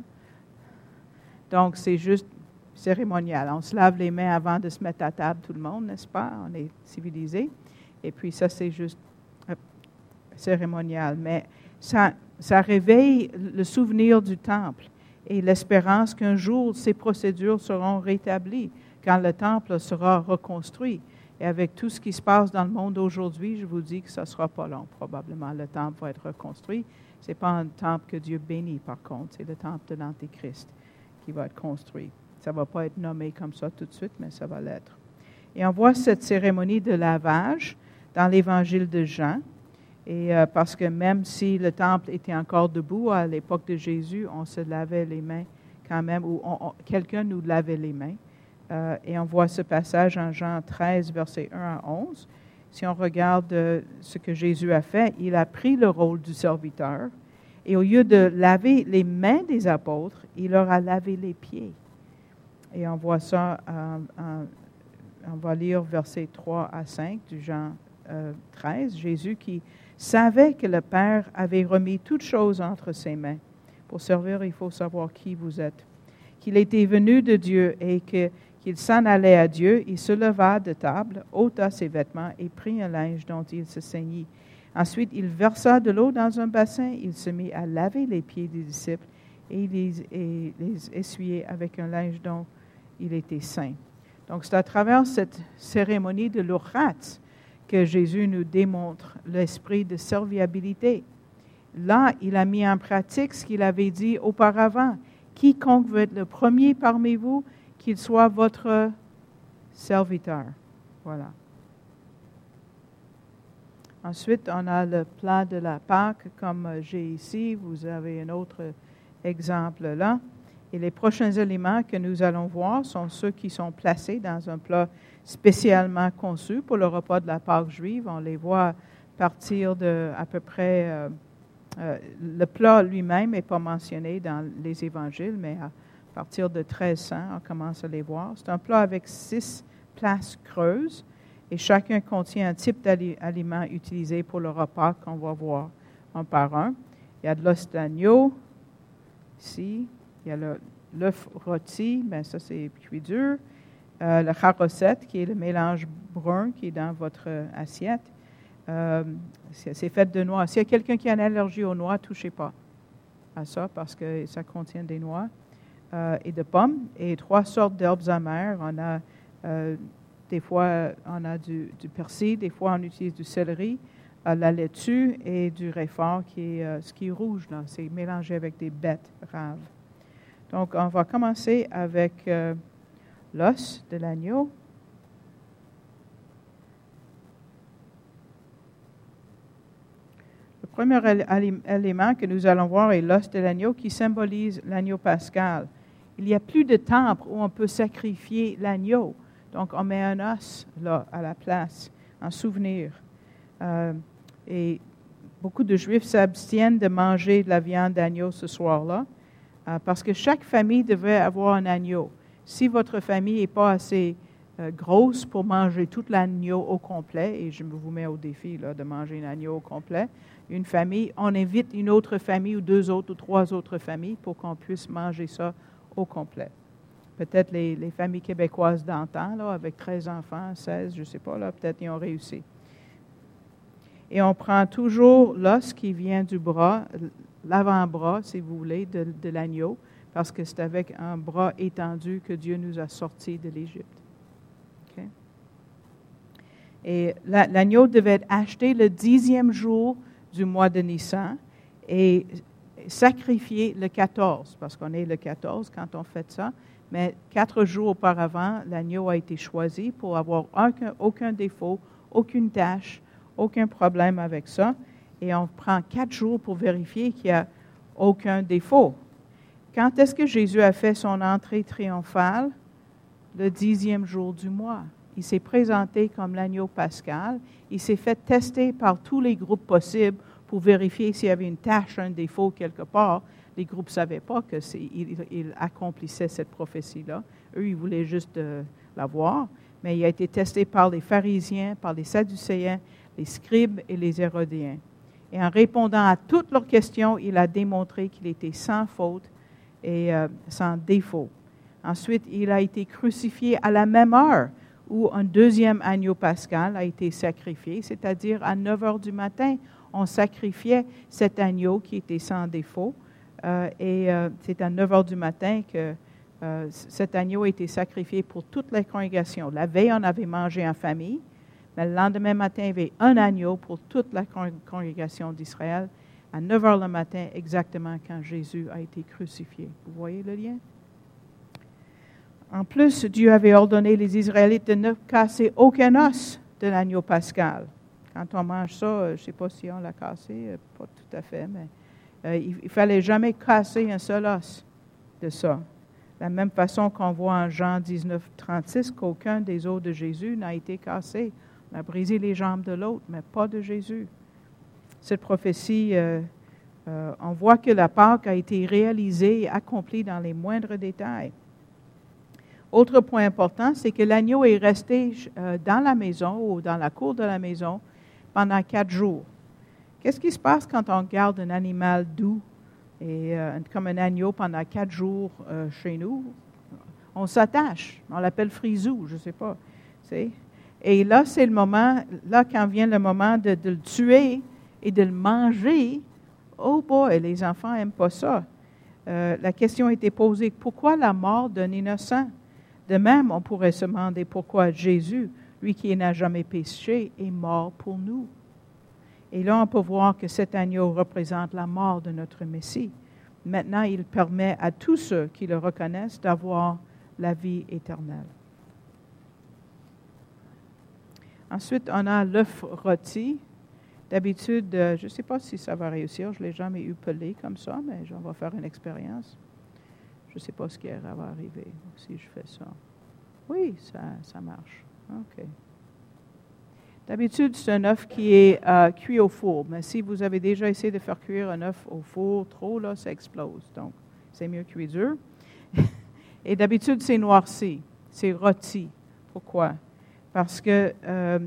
Donc, c'est juste cérémonial. On se lave les mains avant de se mettre à table, tout le monde, n'est-ce pas? On est civilisé. Et puis, ça, c'est juste euh, cérémonial. Mais ça, ça réveille le souvenir du temple et l'espérance qu'un jour, ces procédures seront rétablies, quand le temple sera reconstruit. Et avec tout ce qui se passe dans le monde aujourd'hui, je vous dis que ça ne sera pas long, probablement. Le temple va être reconstruit. Ce n'est pas un temple que Dieu bénit, par contre. C'est le temple de l'Antéchrist qui va être construit. Ça ne va pas être nommé comme ça tout de suite, mais ça va l'être. Et on voit cette cérémonie de lavage dans l'Évangile de Jean. Et euh, parce que même si le temple était encore debout à l'époque de Jésus, on se lavait les mains quand même, ou on, on, quelqu'un nous lavait les mains. Euh, et on voit ce passage en Jean treize, versets un à onze. Si on regarde euh, ce que Jésus a fait, il a pris le rôle du serviteur. Et au lieu de laver les mains des apôtres, il leur a lavé les pieds. Et on voit ça, euh, en, on va lire versets trois à cinq du Jean euh, treize. Jésus qui savait que le Père avait remis toutes choses entre ses mains. Pour servir, il faut savoir qui vous êtes. Qu'il était venu de Dieu et que qu'il s'en allait à Dieu, il se leva de table, ôta ses vêtements et prit un linge dont il se ceignit. Ensuite, il versa de l'eau dans un bassin, il se mit à laver les pieds des disciples et les, et les essuyer avec un linge dont il était saint. Donc, c'est à travers cette cérémonie de l'Urchatz que Jésus nous démontre l'esprit de serviabilité. Là, il a mis en pratique ce qu'il avait dit auparavant. Quiconque veut être le premier parmi vous, qu'il soit votre serviteur. Voilà. Ensuite, on a le plat de la Pâque, comme j'ai ici. Vous avez un autre exemple là. Et les prochains éléments que nous allons voir sont ceux qui sont placés dans un plat spécialement conçu pour le repas de la Pâque juive. On les voit partir de à peu près... Euh, euh, le plat lui-même n'est pas mentionné dans les évangiles, mais à À partir de treize cents, on commence à les voir. C'est un plat avec six places creuses et chacun contient un type d'aliment utilisé pour le repas qu'on va voir un par un. Il y a de l'os d'agneau, ici. Il y a le, l'œuf rôti, bien ça c'est cuit dur. Euh, le charosset, qui est le mélange brun qui est dans votre assiette. Euh, c'est, c'est fait de noix. S'il y a quelqu'un qui a une allergie aux noix, ne touchez pas à ça parce que ça contient des noix euh, et de pommes. Et trois sortes d'herbes amères. On a, euh, des fois, on a du, du persil, des fois, on utilise du céleri, euh, la laitue et du réfort qui est euh, ce qui est rouge. Là. C'est mélangé avec des bêtes raves. Donc, on va commencer avec euh, l'os de l'agneau. Le premier élément que nous allons voir est l'os de l'agneau qui symbolise l'agneau pascal. Il n'y a plus de temple où on peut sacrifier l'agneau. Donc, on met un os là à la place, en souvenir. Euh, et beaucoup de Juifs s'abstiennent de manger de la viande d'agneau ce soir-là. Parce que chaque famille devrait avoir un agneau. Si votre famille n'est pas assez euh, grosse pour manger tout l'agneau au complet, et je vous mets au défi là, de manger un agneau au complet, une famille, on invite une autre famille ou deux autres ou trois autres familles pour qu'on puisse manger ça au complet. Peut-être les, les familles québécoises d'antan, là, avec treize enfants, seize, je ne sais pas, là, peut-être ils ont réussi. Et on prend toujours l'os qui vient du bras, l'avant-bras, si vous voulez, de, de l'agneau, parce que c'est avec un bras étendu que Dieu nous a sortis de l'Égypte. Okay? Et la, l'agneau devait être acheté le dixième jour du mois de Nissan et sacrifié le quatorze, parce qu'on est le quatorze quand on fait ça, mais quatre jours auparavant, l'agneau a été choisi pour avoir aucun, aucun défaut, aucune tache, aucun problème avec ça. Et on prend quatre jours pour vérifier qu'il n'y a aucun défaut. Quand est-ce que Jésus a fait son entrée triomphale? Le dixième jour du mois. Il s'est présenté comme l'agneau pascal. Il s'est fait tester par tous les groupes possibles pour vérifier s'il y avait une tache, un défaut quelque part. Les groupes ne savaient pas qu'il il accomplissait cette prophétie-là. Eux, ils voulaient juste euh, la voir. Mais il a été testé par les pharisiens, par les sadducéens, les scribes et les hérodéens. Et en répondant à toutes leurs questions, il a démontré qu'il était sans faute et euh, sans défaut. Ensuite, il a été crucifié à la même heure où un deuxième agneau pascal a été sacrifié, c'est-à-dire à neuf heures du matin, on sacrifiait cet agneau qui était sans défaut. Euh, et euh, c'est à neuf heures du matin que euh, cet agneau a été sacrifié pour toute la congrégation. La veille, on avait mangé en famille. Mais le lendemain matin, il y avait un agneau pour toute la congrégation d'Israël, à neuf heures le matin, exactement quand Jésus a été crucifié. Vous voyez le lien? En plus, Dieu avait ordonné les Israélites de ne casser aucun os de l'agneau pascal. Quand on mange ça, je ne sais pas si on l'a cassé, pas tout à fait, mais euh, il ne fallait jamais casser un seul os de ça. De la même façon qu'on voit en Jean dix-neuf, trente-six, qu'aucun des os de Jésus n'a été cassé. On a brisé les jambes de l'autre, mais pas de Jésus. Cette prophétie, euh, euh, on voit que la Pâque a été réalisée et accomplie dans les moindres détails. Autre point important, c'est que l'agneau est resté euh, dans la maison ou dans la cour de la maison pendant quatre jours. Qu'est-ce qui se passe quand on garde un animal doux et euh, comme un agneau pendant quatre jours euh, chez nous? On s'attache. On l'appelle frisou, je ne sais pas. C'est Et là, c'est le moment, là, quand vient le moment de, de le tuer et de le manger, oh boy, les enfants n'aiment pas ça. Euh, la question a été posée, pourquoi la mort d'un innocent? De même, on pourrait se demander pourquoi Jésus, lui qui n'a jamais péché, est mort pour nous. Et là, on peut voir que cet agneau représente la mort de notre Messie. Maintenant, il permet à tous ceux qui le reconnaissent d'avoir la vie éternelle. Ensuite, on a l'œuf rôti. D'habitude, euh, je ne sais pas si ça va réussir, je ne l'ai jamais eu pelé comme ça, mais on va faire une expérience. Je ne sais pas ce qui va arriver si je fais ça. Oui, ça, ça marche. OK. D'habitude, c'est un œuf qui est euh, cuit au four, mais si vous avez déjà essayé de faire cuire un œuf au four trop, là, ça explose. Donc, c'est mieux cuit dur. Et d'habitude, c'est noirci, c'est rôti. Pourquoi? Parce que, euh,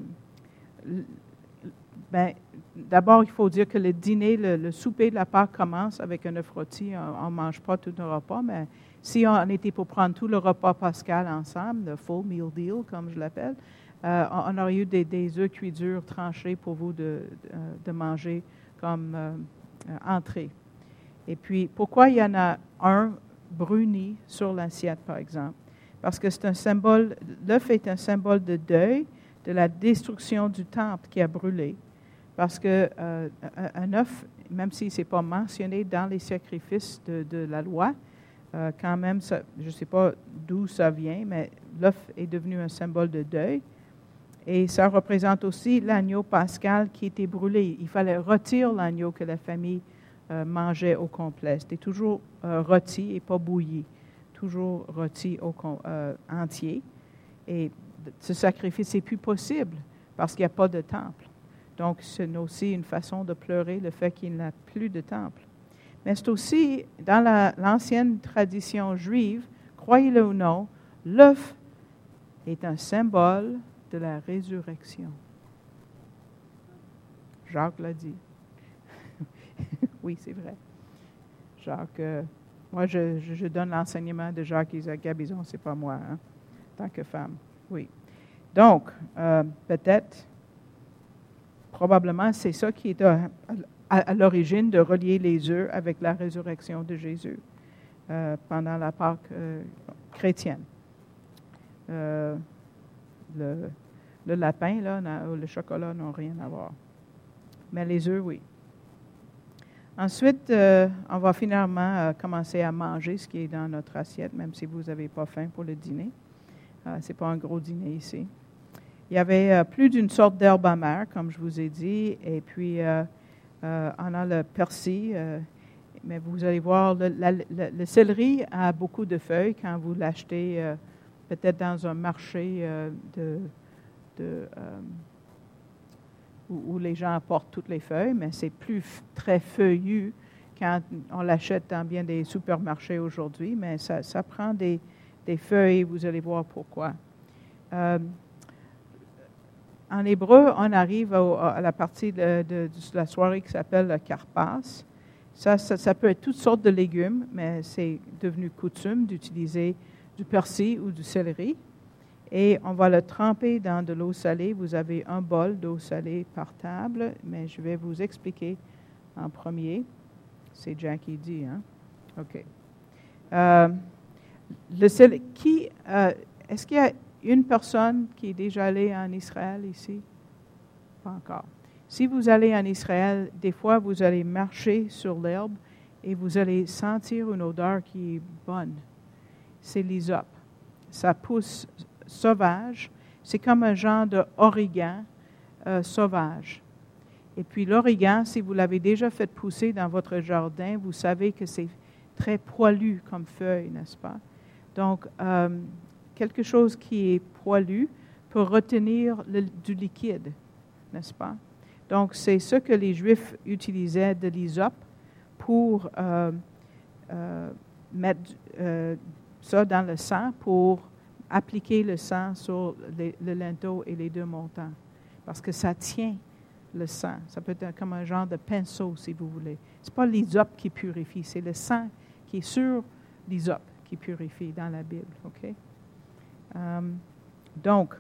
ben, d'abord, il faut dire que le dîner, le, le souper de la Pâque commence avec un œuf rôti. On ne mange pas tout un repas, mais si on était pour prendre tout le repas pascal ensemble, le full meal deal, comme je l'appelle, euh, on, on aurait eu des, des œufs cuits durs tranchés pour vous de, de, de manger comme euh, euh, entrée. Et puis, pourquoi il y en a un bruni sur l'assiette, par exemple? Parce que c'est un symbole, l'œuf est un symbole de deuil, de la destruction du temple qui a brûlé. Parce que euh, un œuf, même si ce n'est pas mentionné dans les sacrifices de, de la loi, euh, quand même, ça, je ne sais pas d'où ça vient, mais l'œuf est devenu un symbole de deuil. Et ça représente aussi l'agneau pascal qui était brûlé. Il fallait retirer l'agneau que la famille euh, mangeait au complet. C'était toujours euh, rôti et pas bouilli. Toujours rôti au, euh, entier. Et ce sacrifice n'est plus possible parce qu'il n'y a pas de temple. Donc, c'est aussi une façon de pleurer le fait qu'il n'y a plus de temple. Mais c'est aussi, dans la, l'ancienne tradition juive, croyez-le ou non, l'œuf est un symbole de la résurrection. Jacques l'a dit. Oui, c'est vrai. Jacques, euh, moi, je, je, je donne l'enseignement de Jacques Isaac Gabizon, ce n'est pas moi, hein, en tant que femme. Oui. Donc, euh, peut-être, probablement, c'est ça qui est à, à, à l'origine de relier les œufs avec la résurrection de Jésus euh, pendant la Pâque euh, chrétienne. Euh, le, le lapin, là, le chocolat n'ont rien à voir. Mais les œufs, oui. Ensuite, euh, on va finalement euh, commencer à manger ce qui est dans notre assiette, même si vous n'avez pas faim pour le dîner. Euh, ce n'est pas un gros dîner ici. Il y avait euh, plus d'une sorte d'herbe amère, comme je vous ai dit, et puis euh, euh, on a le persil, euh, mais vous allez voir, le, la, le, le céleri a beaucoup de feuilles quand vous l'achetez euh, peut-être dans un marché euh, de, de, euh, où, où les gens apportent toutes les feuilles, mais c'est plus f- très feuillu quand on l'achète dans bien des supermarchés aujourd'hui, mais ça, ça prend des, des feuilles, vous allez voir pourquoi. Euh, En hébreu, on arrive au, à la partie de, de, de la soirée qui s'appelle le karpas. Ça, ça, ça peut être toutes sortes de légumes, mais c'est devenu coutume d'utiliser du persil ou du céleri. Et on va le tremper dans de l'eau salée. Vous avez un bol d'eau salée par table, mais je vais vous expliquer en premier. C'est Jack qui dit, hein? OK. Euh, le céleri, qui, euh, est-ce qu'il y a une personne qui est déjà allée en Israël ici? Pas encore. Si vous allez en Israël, des fois, vous allez marcher sur l'herbe et vous allez sentir une odeur qui est bonne. C'est l'hysope. Ça pousse sauvage. C'est comme un genre d'origan euh, sauvage. Et puis l'origan, si vous l'avez déjà fait pousser dans votre jardin, vous savez que c'est très poilu comme feuille, n'est-ce pas? Donc, euh, quelque chose qui est poilu peut retenir le, du liquide, n'est-ce pas? Donc, c'est ce que les Juifs utilisaient de l'hysope pour euh, euh, mettre euh, ça dans le sang, pour appliquer le sang sur les, le linteau et les deux montants. Parce que ça tient le sang. Ça peut être comme un genre de pinceau, si vous voulez. Ce n'est pas l'hysope qui purifie, c'est le sang qui est sur l'hysope qui purifie dans la Bible, OK? Um, donc,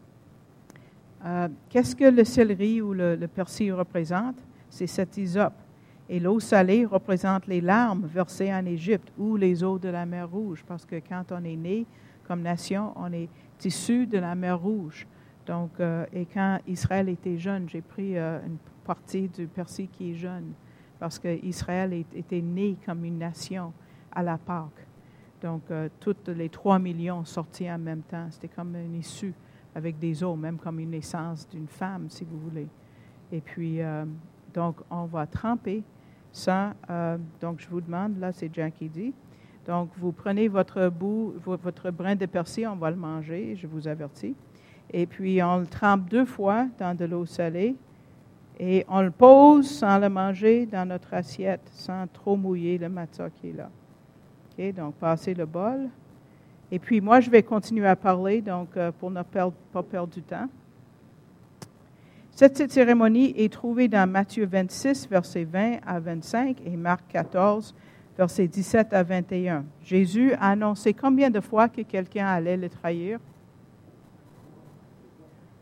euh, qu'est-ce que le céleri ou le, le persil représente? C'est cet hysope. Et l'eau salée représente les larmes versées en Égypte ou les eaux de la mer Rouge, parce que quand on est né comme nation, on est issu de la mer Rouge. Donc, euh, et quand Israël était jeune, j'ai pris euh, une partie du persil qui est jeune, parce qu'Israël était né comme une nation à la Pâque. Donc, euh, toutes les trois millions sortis en même temps. C'était comme une issue avec des eaux, même comme une naissance d'une femme, si vous voulez. Et puis, euh, donc, on va tremper ça. Euh, donc, je vous demande, là, c'est Jean qui dit. Donc, vous prenez votre bout, votre brin de persil, on va le manger, je vous avertis. Et puis, on le trempe deux fois dans de l'eau salée. Et on le pose sans le manger dans notre assiette, sans trop mouiller le matzah qui est là. OK, donc, passez le bol. Et puis, moi, je vais continuer à parler, donc, euh, pour ne perdre, pas perdre du temps. Cette, cette cérémonie est trouvée dans Matthieu vingt-six, versets vingt à vingt-cinq, et Marc quatorze, versets dix-sept à vingt et un. Jésus a annoncé combien de fois que quelqu'un allait le trahir?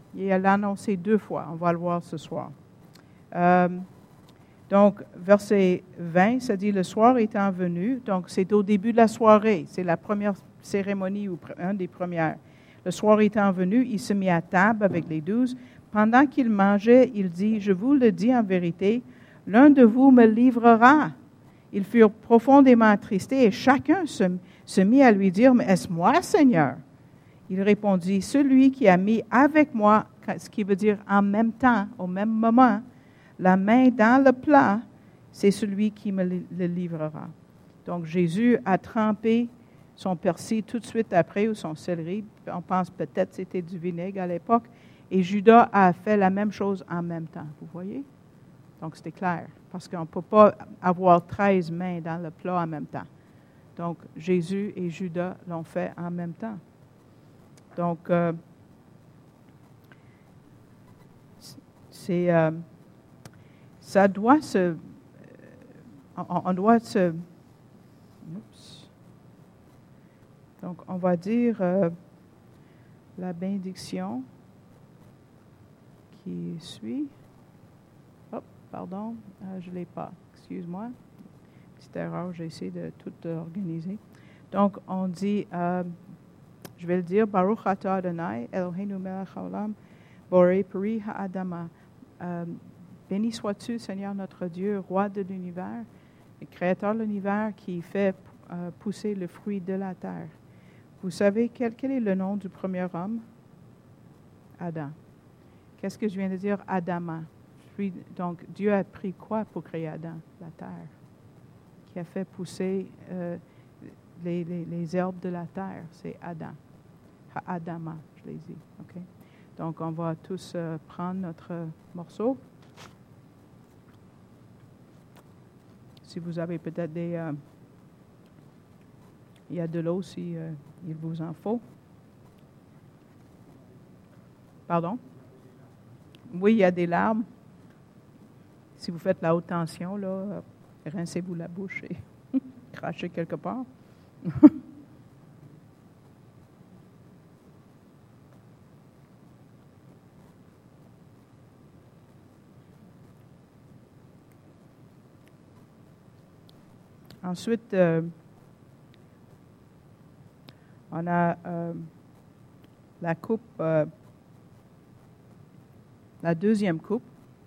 Il l'a annoncé deux fois. On va le voir ce soir. Euh, donc, verset vingt, ça dit, le soir étant venu, donc c'est au début de la soirée, c'est la première cérémonie ou une des premières. Le soir étant venu, il se mit à table avec les douze. Pendant qu'il mangeait, il dit, je vous le dis en vérité, l'un de vous me livrera. Ils furent profondément attristés et chacun se, se mit à lui dire, mais est-ce moi, Seigneur? Il répondit, celui qui a mis avec moi, ce qui veut dire en même temps, au même moment, la main dans le plat, c'est celui qui me le livrera. Donc Jésus a trempé son persil tout de suite après, ou son céleri. On pense peut-être que c'était du vinaigre à l'époque. Et Judas a fait la même chose en même temps. Vous voyez? Donc c'était clair. Parce qu'on ne peut pas avoir treize mains dans le plat en même temps. Donc Jésus et Judas l'ont fait en même temps. Donc, euh, c'est, euh, ça doit se, on, on doit se, oups. Donc, on va dire euh, la bénédiction qui suit. Oh, pardon, euh, je ne l'ai pas, excuse-moi. Petite erreur, j'ai essayé de tout organiser. Donc, on dit... Euh, Je vais le dire, Baruch atah Adonai, Eloheinu melech haolam, borei peri ha'adama. Euh, béni sois-tu, Seigneur notre Dieu, roi de l'univers, et créateur de l'univers qui fait euh, pousser le fruit de la terre. Vous savez quel, quel est le nom du premier homme? Adam. Qu'est-ce que je viens de dire? Adama. Donc, Dieu a pris quoi pour créer Adam? La terre. Qui a fait pousser euh, les, les, les herbes de la terre. C'est Adam. Adama, je l'ai dit. Okay? Donc, on va tous euh, prendre notre morceau. Si vous avez peut-être des... Euh, il y a de l'eau si euh, il vous en faut. Pardon? Oui, il y a des larmes. Si vous faites la haute tension, là, euh, rincez-vous la bouche et crachez quelque part. Ensuite, euh, on a euh, la coupe, euh, la deuxième coupe.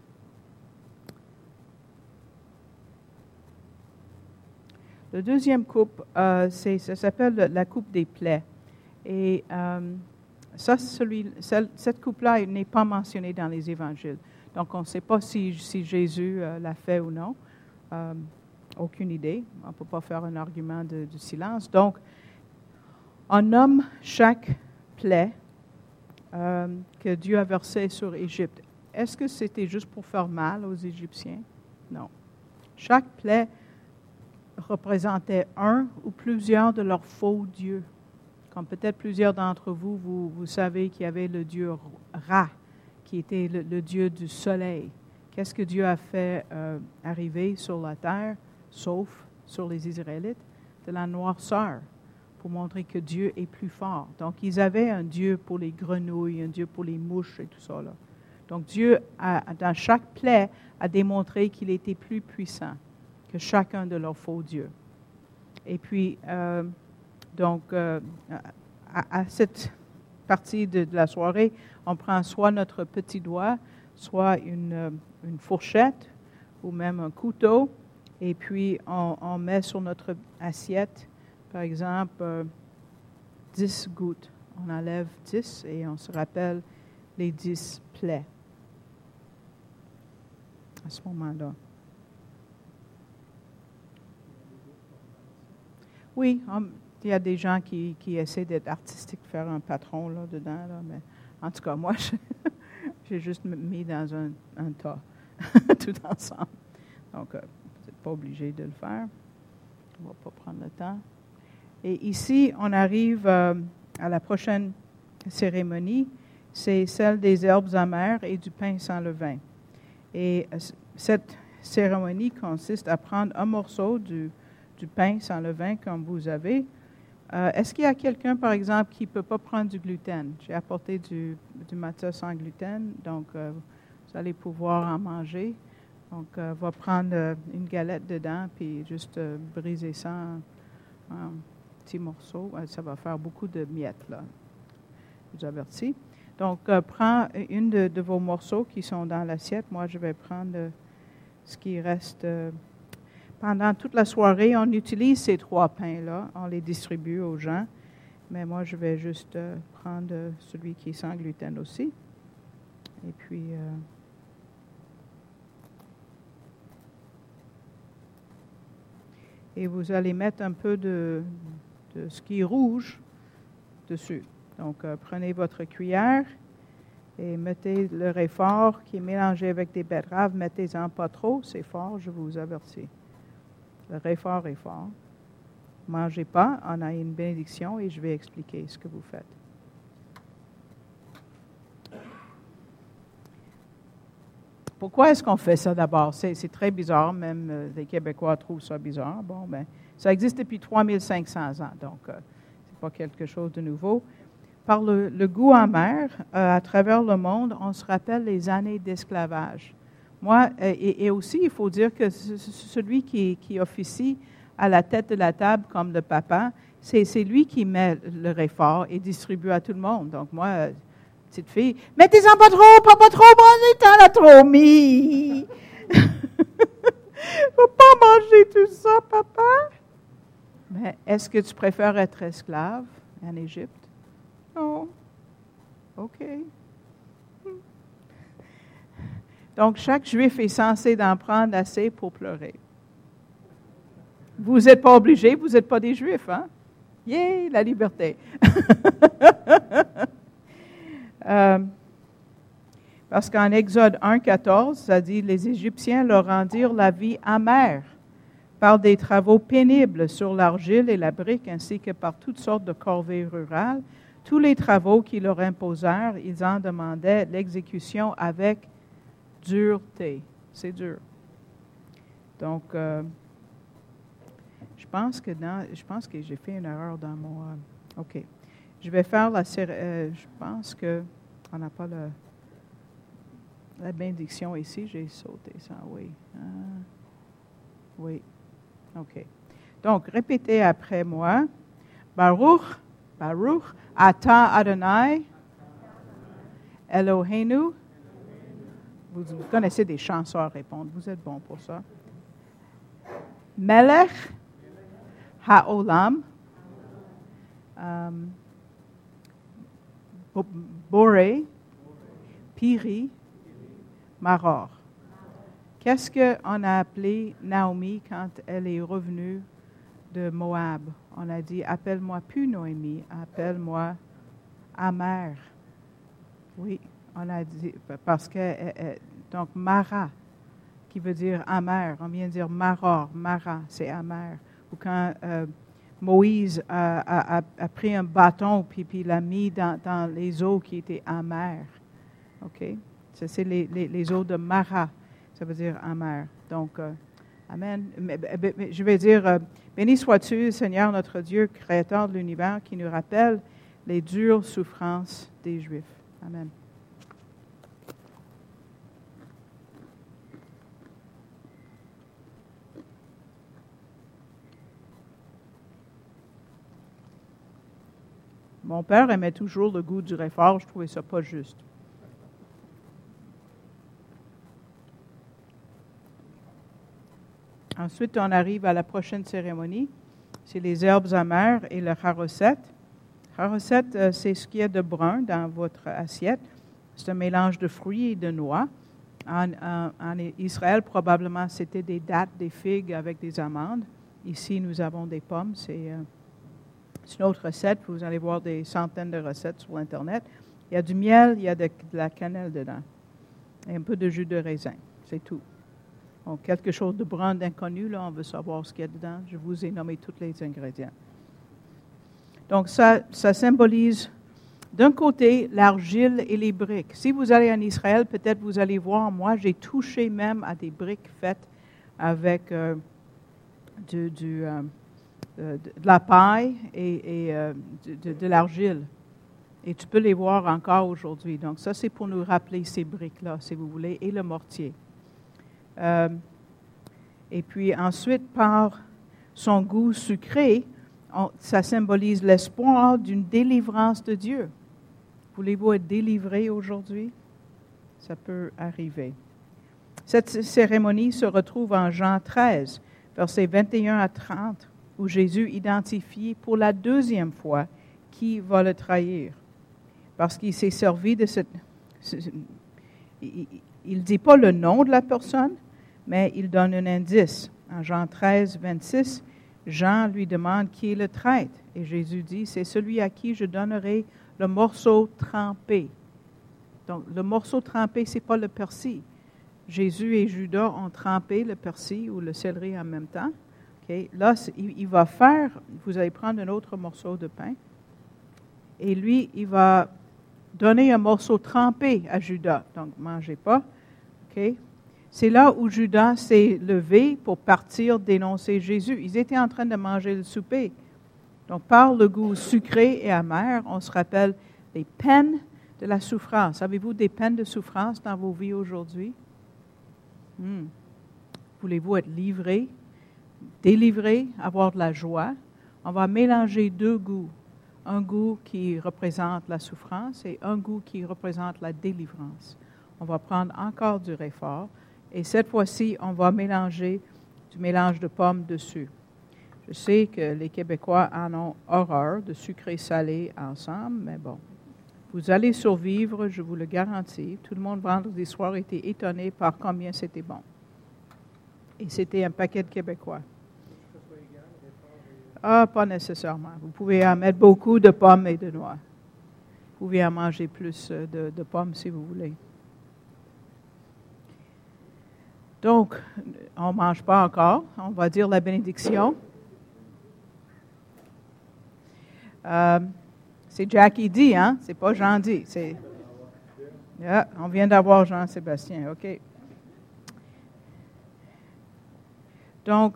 La deuxième coupe, euh, c'est, ça s'appelle la coupe des plaies. Et euh, ça, celui, cette coupe-là n'est pas mentionnée dans les évangiles. Donc, on ne sait pas si, si Jésus euh, l'a fait ou non. Euh, Aucune idée. On ne peut pas faire un argument de, de silence. Donc, on nomme chaque plaie euh, que Dieu a versée sur Égypte. Est-ce que c'était juste pour faire mal aux Égyptiens? Non. Chaque plaie représentait un ou plusieurs de leurs faux dieux. Comme peut-être plusieurs d'entre vous, vous, vous savez qu'il y avait le dieu Ra, qui était le, le dieu du soleil. Qu'est-ce que Dieu a fait euh, arriver sur la terre? Sauf sur les Israélites, de la noirceur, pour montrer que Dieu est plus fort. Donc, ils avaient un Dieu pour les grenouilles, un Dieu pour les mouches et tout ça, là. Donc, Dieu, a, dans chaque plaie, a démontré qu'il était plus puissant que chacun de leurs faux dieux. Et puis, euh, donc, euh, à, à cette partie de, de la soirée, on prend soit notre petit doigt, soit une, une fourchette, ou même un couteau, et puis, on, on met sur notre assiette, par exemple, euh, dix gouttes. On enlève dix et on se rappelle les dix plaies à ce moment-là. Oui, on, il y a des gens qui, qui essaient d'être artistiques, faire un patron là, dedans, là, mais en tout cas, moi, je, j'ai juste mis dans un, un tas, tout ensemble. Donc, euh, pas obligé de le faire. On ne va pas prendre le temps. Et ici, on arrive euh, à la prochaine cérémonie. C'est celle des herbes amères et du pain sans levain. Et euh, cette cérémonie consiste à prendre un morceau du, du pain sans levain, comme vous avez, Euh, est-ce qu'il y a quelqu'un, par exemple, qui ne peut pas prendre du gluten? J'ai apporté du, du matza sans gluten, donc euh, vous allez pouvoir en manger. Donc, euh, on va prendre euh, une galette dedans, puis juste euh, briser ça en, en petits morceaux. Euh, ça va faire beaucoup de miettes, là. Je vous avertis. Donc, euh, prends une de, de vos morceaux qui sont dans l'assiette. Moi, je vais prendre euh, ce qui reste. Euh, pendant toute la soirée, on utilise ces trois pains-là. On les distribue aux gens. Mais moi, je vais juste euh, prendre euh, celui qui est sans gluten aussi. Et puis... Euh, et vous allez mettre un peu de, de ce qui est rouge dessus. Donc, euh, prenez votre cuillère et mettez le réfort qui est mélangé avec des betteraves. Mettez-en pas trop, c'est fort, je vous avertis. Le réfort est fort. Mangez pas, on a une bénédiction et je vais expliquer ce que vous faites. Pourquoi est-ce qu'on fait ça d'abord? C'est, c'est très bizarre, même euh, les Québécois trouvent ça bizarre. Bon, ben, ça existe depuis trois mille cinq cents ans, donc euh, c'est pas quelque chose de nouveau. Par le, le goût amer, euh, à travers le monde, on se rappelle les années d'esclavage. Moi, euh, et, et aussi, il faut dire que c- c- celui qui, qui officie à la tête de la table comme le papa, c'est, c'est lui qui met le réfort et distribue à tout le monde. Donc moi, euh, petite fille, mettez-en pas trop, pas, pas trop, bon, t'en as trop mis. Faut pas manger tout ça, papa. Mais est-ce que tu préfères être esclave en Égypte? Non. OK. Donc, chaque Juif est censé d'en prendre assez pour pleurer. Vous n'êtes pas obligés, vous n'êtes pas des Juifs, hein? Yeah, la liberté. euh, parce qu'en Exode un, quatorze, ça dit, les Égyptiens leur rendirent la vie amère par des travaux pénibles sur l'argile et la brique, ainsi que par toutes sortes de corvées rurales. Tous les travaux qu'ils leur imposèrent, ils en demandaient l'exécution avec dureté. C'est dur. Donc, euh, je pense que dans, je pense que j'ai fait une erreur dans mon. Euh, OK. Je vais faire la. Euh, je pense que on n'a pas le, la bénédiction ici. J'ai sauté ça. Oui. Ah, oui. OK. Donc, répétez après moi. Baruch, Baruch, Ata Adonai, Eloheinu. Vous, vous connaissez des chansons à répondre. Vous êtes bons pour ça. Melech Ha'olam, um, Boré, Piri, Maror. Qu'est-ce qu'on a appelé Naomi quand elle est revenue de Moab? On a dit, appelle-moi plus Noémie, appelle-moi Amère. Oui, on a dit, parce que, euh, donc Mara, qui veut dire amère, on vient de dire Maror, Mara, c'est amère. Ou quand euh, Moïse a, a, a pris un bâton puis, puis l'a mis dans, dans les eaux qui étaient amères. OK? Ça, c'est les, les, les eaux de Mara. Ça veut dire amère. Donc, euh, Amen. Mais, mais, je vais dire, euh, béni sois-tu, Seigneur notre Dieu, Créateur de l'univers, qui nous rappelle les dures souffrances des Juifs. Amen. Mon père aimait toujours le goût du réfort. Je trouvais ça pas juste. Ensuite, on arrive à la prochaine cérémonie. C'est les herbes amères et le haroset. Haroset, euh, c'est ce qu'il y a de brun dans votre assiette. C'est un mélange de fruits et de noix. En, en, en Israël, probablement, c'était des dattes, des figues avec des amandes. Ici, nous avons des pommes. C'est... Euh, C'est une autre recette. Vous allez voir des centaines de recettes sur Internet. Il y a du miel, il y a de, de la cannelle dedans. Et un peu de jus de raisin. C'est tout. Donc, quelque chose de brun, d'inconnu, là, on veut savoir ce qu'il y a dedans. Je vous ai nommé tous les ingrédients. Donc, ça, ça symbolise, d'un côté, l'argile et les briques. Si vous allez en Israël, peut-être vous allez voir, moi, j'ai touché même à des briques faites avec euh, du... du euh, de, de la paille et, et euh, de, de, de l'argile. Et tu peux les voir encore aujourd'hui. Donc ça, c'est pour nous rappeler ces briques-là, si vous voulez, et le mortier. Euh, et puis ensuite, par son goût sucré, on, ça symbolise l'espoir d'une délivrance de Dieu. Voulez-vous être délivré aujourd'hui? Ça peut arriver. Cette cérémonie se retrouve en Jean treize, versets vingt et un à trente, où Jésus identifie pour la deuxième fois qui va le trahir. Parce qu'il s'est servi de cette... Il ne dit pas le nom de la personne, mais il donne un indice. En Jean treize, vingt-six, Jean lui demande qui est le traître. Et Jésus dit, c'est celui à qui je donnerai le morceau trempé. Donc, le morceau trempé, ce n'est pas le persil. Jésus et Judas ont trempé le persil ou le céleri en même temps. Okay. Là, il, il va faire, vous allez prendre un autre morceau de pain, et lui, il va donner un morceau trempé à Judas. Donc, mangez pas. Okay. C'est là où Judas s'est levé pour partir dénoncer Jésus. Ils étaient en train de manger le souper. Donc, par le goût sucré et amer, on se rappelle les peines de la souffrance. Avez-vous des peines de souffrance dans vos vies aujourd'hui? Hmm. Voulez-vous être livré, délivré, avoir de la joie? On va mélanger deux goûts. Un goût qui représente la souffrance et un goût qui représente la délivrance. On va prendre encore du réfort et cette fois-ci, on va mélanger du mélange de pommes dessus. Je sais que les Québécois en ont horreur de sucré-salé ensemble, mais bon, vous allez survivre, je vous le garantis. Tout le monde vendredi soir était étonné par combien c'était bon. Et c'était un paquet de Québécois. Ah, pas nécessairement. Vous pouvez en mettre beaucoup de pommes et de noix. Vous pouvez en manger plus de, de pommes si vous voulez. Donc, on ne mange pas encore. On va dire la bénédiction. Euh, c'est Jackie dit, hein? C'est pas Jean dit. C'est... Yeah, on vient d'avoir Jean-Sébastien, OK. Donc,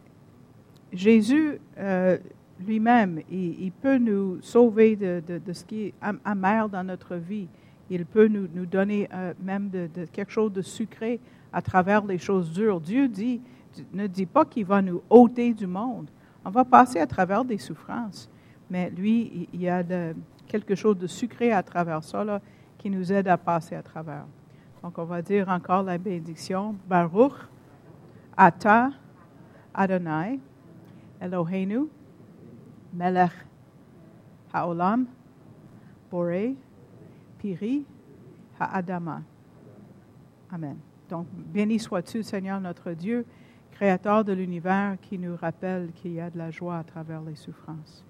Jésus euh, lui-même, il, il peut nous sauver de, de, de ce qui est am- amer dans notre vie. Il peut nous, nous donner euh, même de, de quelque chose de sucré à travers les choses dures. Dieu dit, ne dit pas qu'il va nous ôter du monde. On va passer à travers des souffrances. Mais lui, il y a de, quelque chose de sucré à travers ça là, qui nous aide à passer à travers. Donc, on va dire encore la bénédiction. Baruch, Ata, Adonai, Eloheinu, Melech Haolam, Boré, Piri, Ha'adama. Amen. Donc, béni sois-tu, Seigneur notre Dieu, Créateur de l'univers, qui nous rappelle qu'il y a de la joie à travers les souffrances.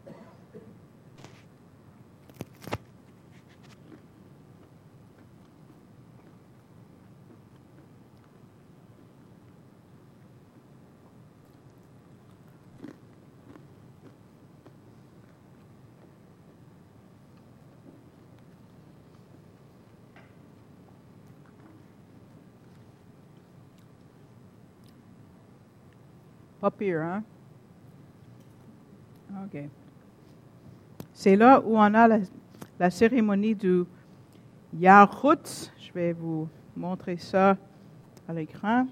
Pas pire, hein? OK. C'est là où on a la, la cérémonie du Yahut. Je vais vous montrer ça à l'écran.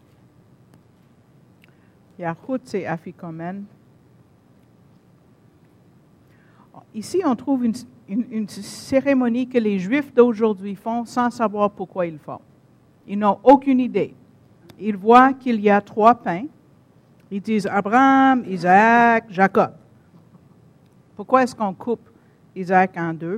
Yahut, c'est afikomen. Ici, on trouve une, une, une cérémonie que les Juifs d'aujourd'hui font sans savoir pourquoi ils le font. Ils n'ont aucune idée. Ils voient qu'il y a trois pains. Ils disent Abraham, Isaac, Jacob. Pourquoi est-ce qu'on coupe Isaac en deux?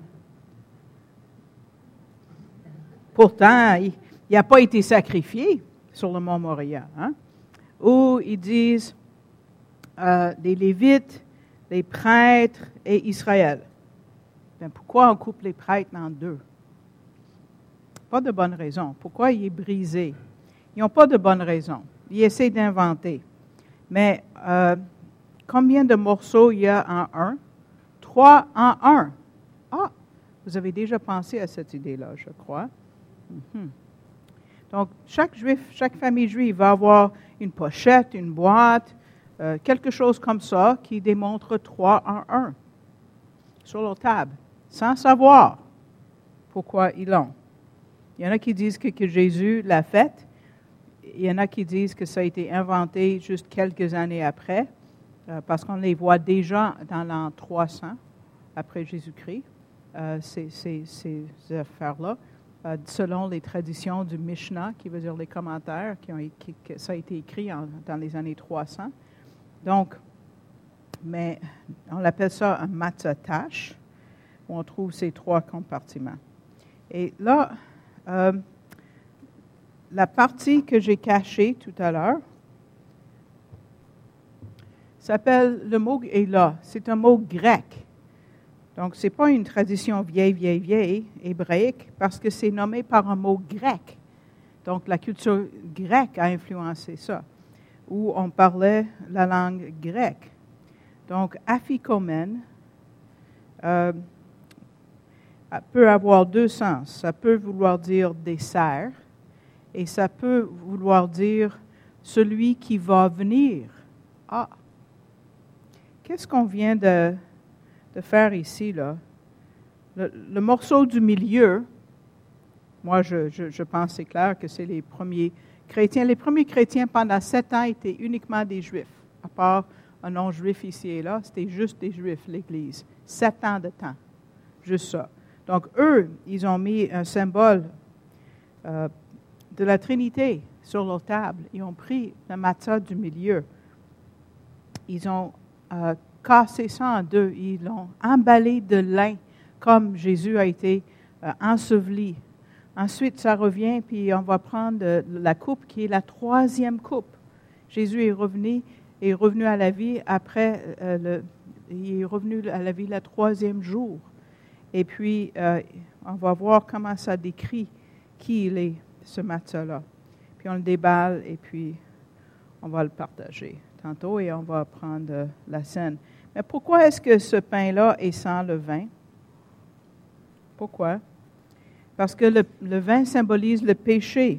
Pourtant, il n'a pas été sacrifié sur le mont Moriah. Hein? Ou ils disent euh, les Lévites, les prêtres et Israël. Bien, pourquoi on coupe les prêtres en deux? Pas de bonne raison. Pourquoi il est brisé? Ils n'ont pas de bonne raison. Ils essaient d'inventer. Mais euh, combien de morceaux il y a en un? Trois en un. Ah, vous avez déjà pensé à cette idée-là, je crois. Mm-hmm. Donc, chaque juif, chaque famille juive va avoir une pochette, une boîte, euh, quelque chose comme ça qui démontre trois en un sur leur table, sans savoir pourquoi ils l'ont. Il y en a qui disent que, que Jésus l'a fait. Il y en a qui disent que ça a été inventé juste quelques années après, euh, parce qu'on les voit déjà dans l'an trois cents après Jésus-Christ, euh, ces, ces, ces affaires-là, euh, selon les traditions du Mishnah, qui veut dire les commentaires, qui ont, qui, que ça a été écrit en, dans les années trois cents. Donc, mais on appelle ça un matzah tash, où on trouve ces trois compartiments. Et là, euh, la partie que j'ai cachée tout à l'heure s'appelle, le mot est là, c'est un mot grec. Donc, ce n'est pas une tradition vieille, vieille, vieille, hébraïque, parce que c'est nommé par un mot grec. Donc, la culture grecque a influencé ça, où on parlait la langue grecque. Donc, aphikomène euh, peut avoir deux sens. Ça peut vouloir dire dessert, et ça peut vouloir dire celui qui va venir. Ah! Qu'est-ce qu'on vient de, de faire ici, là? Le, le morceau du milieu, moi, je, je, je pense, c'est clair que c'est les premiers chrétiens. Les premiers chrétiens, pendant sept ans, étaient uniquement des Juifs. À part un non-juif ici et là, c'était juste des Juifs, l'Église. Sept ans de temps. Juste ça. Donc, eux, ils ont mis un symbole euh, de la Trinité sur leur table. Ils ont pris le matzah du milieu. Ils ont euh, cassé ça en deux. Ils l'ont emballé de lin, comme Jésus a été euh, enseveli. Ensuite, ça revient, puis on va prendre euh, la coupe qui est la troisième coupe. Jésus est revenu, est revenu à la vie après, euh, le, il est revenu à la vie le troisième jour. Et puis, euh, on va voir comment ça décrit qui il est, ce matzah-là. Puis on le déballe et puis on va le partager tantôt et on va prendre euh, la scène. Mais pourquoi est-ce que ce pain-là est sans levain? Pourquoi? Parce que le, le vin symbolise le péché.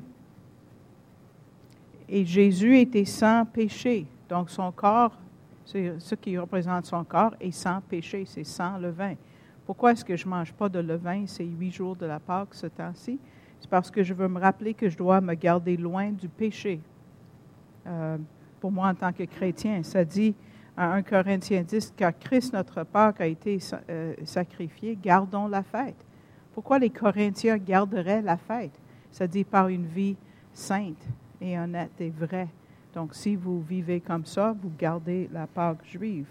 Et Jésus était sans péché. Donc son corps, c'est ce qui représente son corps, est sans péché, c'est sans levain. Pourquoi est-ce que je ne mange pas de levain ces huit jours de la Pâque ce temps-ci? C'est parce que je veux me rappeler que je dois me garder loin du péché. Euh, pour moi, en tant que chrétien, ça dit à un Corinthiens dix, car Christ, notre Pâque, a été euh, sacrifié, gardons la fête. Pourquoi les Corinthiens garderaient la fête? Ça dit par une vie sainte et honnête et vraie. Donc, si vous vivez comme ça, vous gardez la Pâque juive.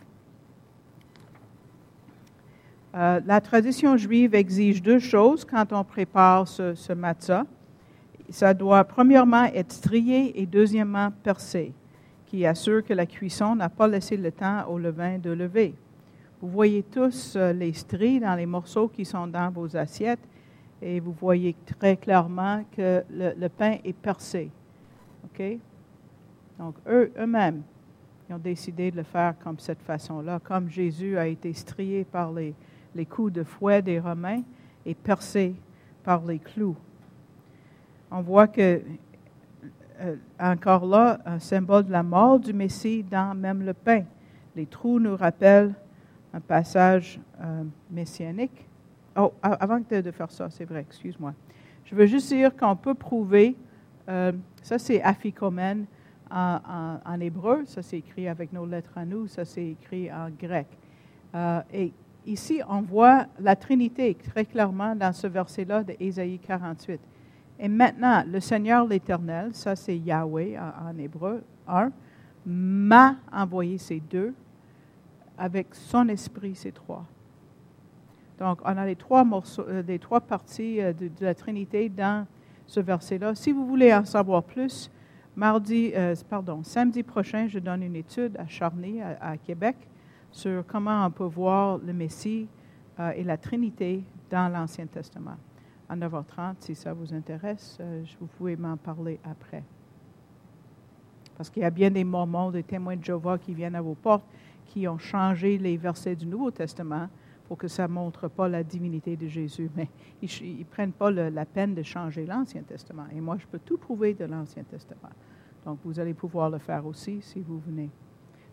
Euh, la tradition juive exige deux choses quand on prépare ce, ce matzah. Ça doit premièrement être strié et deuxièmement percé, qui assure que la cuisson n'a pas laissé le temps au levain de lever. Vous voyez tous euh, les stries dans les morceaux qui sont dans vos assiettes et vous voyez très clairement que le, le pain est percé. OK? Donc, eux, eux-mêmes, ils ont décidé de le faire comme cette façon-là, comme Jésus a été strié par les les coups de fouet des Romains et percés par les clous. On voit que, euh, encore là, un symbole de la mort du Messie dans même le pain. Les trous nous rappellent un passage euh, messianique. Oh, avant de, de faire ça, c'est vrai, excuse-moi. Je veux juste dire qu'on peut prouver, euh, ça c'est aphikomène en, en, en hébreu, ça c'est écrit avec nos lettres à nous, ça c'est écrit en grec. Euh, et ici, on voit la Trinité très clairement dans ce verset-là de Ésaïe quarante-huit. Et maintenant, le Seigneur l'Éternel, ça c'est Yahweh en, en hébreu, un, m'a envoyé ces deux, avec son esprit, ces trois. Donc, on a les trois morceaux, euh, les trois parties euh, de, de la Trinité dans ce verset-là. Si vous voulez en savoir plus, mardi, euh, pardon, samedi prochain, je donne une étude à Charny, à, à Québec, sur comment on peut voir le Messie euh, et la Trinité dans l'Ancien Testament. À neuf heures trente, si ça vous intéresse, euh, vous pouvez m'en parler après. Parce qu'il y a bien des Mormons, des témoins de Jéhovah qui viennent à vos portes, qui ont changé les versets du Nouveau Testament pour que ça ne montre pas la divinité de Jésus. Mais ils ne prennent pas le, la peine de changer l'Ancien Testament. Et moi, je peux tout prouver de l'Ancien Testament. Donc, vous allez pouvoir le faire aussi si vous venez.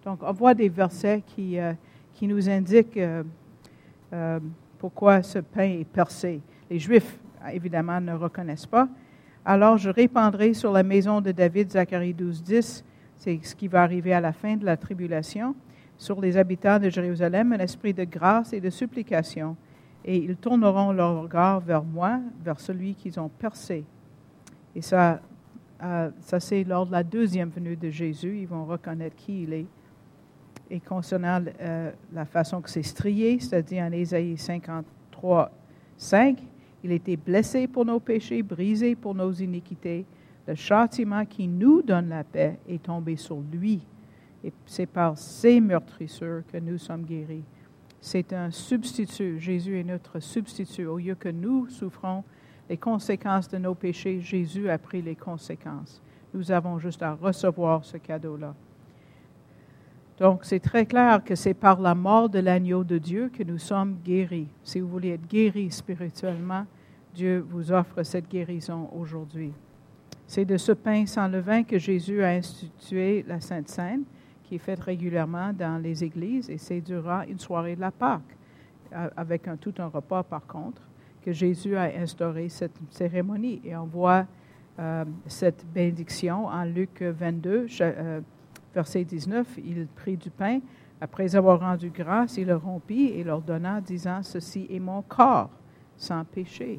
Donc, on voit des versets qui, euh, qui nous indiquent euh, euh, pourquoi ce pain est percé. Les Juifs, évidemment, ne reconnaissent pas. Alors, je répandrai sur la maison de David, Zacharie douze, dix, c'est ce qui va arriver à la fin de la tribulation, sur les habitants de Jérusalem, un esprit de grâce et de supplication, et ils tourneront leur regard vers moi, vers celui qu'ils ont percé. Et ça, euh, ça c'est lors de la deuxième venue de Jésus, ils vont reconnaître qui il est. Et concernant euh, la façon que c'est strié, c'est-à-dire en Ésaïe cinquante-trois, cinq, il a été blessé pour nos péchés, brisé pour nos iniquités. Le châtiment qui nous donne la paix est tombé sur lui. Et c'est par ses meurtrissures que nous sommes guéris. C'est un substitut. Jésus est notre substitut. Au lieu que nous souffrons les conséquences de nos péchés, Jésus a pris les conséquences. Nous avons juste à recevoir ce cadeau-là. Donc, c'est très clair que c'est par la mort de l'agneau de Dieu que nous sommes guéris. Si vous voulez être guéris spirituellement, Dieu vous offre cette guérison aujourd'hui. C'est de ce pain sans levain que Jésus a institué la Sainte Seine, qui est faite régulièrement dans les églises, et c'est durant une soirée de la Pâque, avec un, tout un repas par contre, que Jésus a instauré cette cérémonie. Et on voit euh, cette bénédiction en Luc vingt-deux, euh, verset dix-neuf, il prit du pain, après avoir rendu grâce, il le rompit et leur donna, disant, « Ceci est mon corps, sans péché,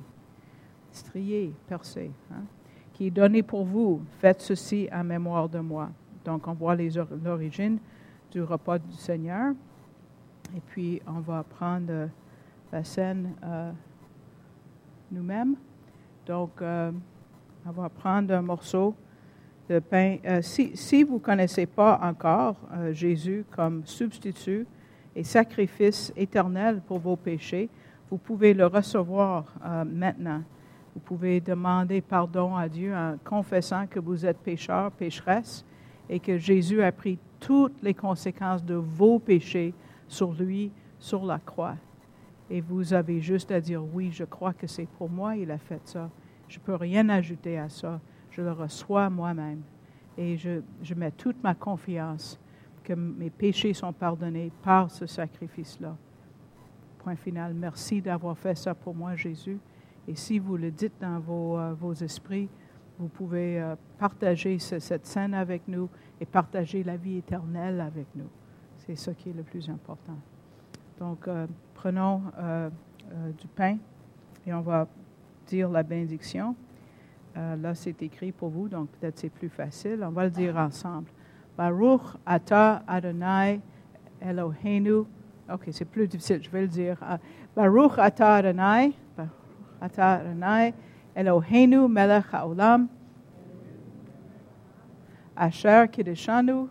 strié, percé, hein, qui est donné pour vous. Faites ceci en mémoire de moi. » Donc, on voit les, l'origine du repas du Seigneur. Et puis, on va prendre la scène euh, nous-mêmes. Donc, euh, on va prendre un morceau de pain. Euh, si, si vous ne connaissez pas encore euh, Jésus comme substitut et sacrifice éternel pour vos péchés, vous pouvez le recevoir euh, maintenant. Vous pouvez demander pardon à Dieu en confessant que vous êtes pécheur, pécheresse, et que Jésus a pris toutes les conséquences de vos péchés sur lui, sur la croix. Et vous avez juste à dire, oui, je crois que c'est pour moi, il a fait ça. Je ne peux rien ajouter à ça. Je le reçois moi-même. Et je, je mets toute ma confiance que mes péchés sont pardonnés par ce sacrifice-là. Point final. Merci d'avoir fait ça pour moi, Jésus. Et si vous le dites dans vos, euh, vos esprits, vous pouvez euh, partager ce, cette scène avec nous et partager la vie éternelle avec nous. C'est ça qui est le plus important. Donc, euh, prenons euh, euh, du pain et on va dire la bénédiction. Euh, là, c'est écrit pour vous, donc peut-être c'est plus facile. On va le dire ensemble. Baruch atah Adonai Eloheinu. OK, c'est plus difficile, je vais le dire. Uh, Baruch atah Adonai. Baruch atah Adonai Eloheinu melech haolam. Asher kiddushanu.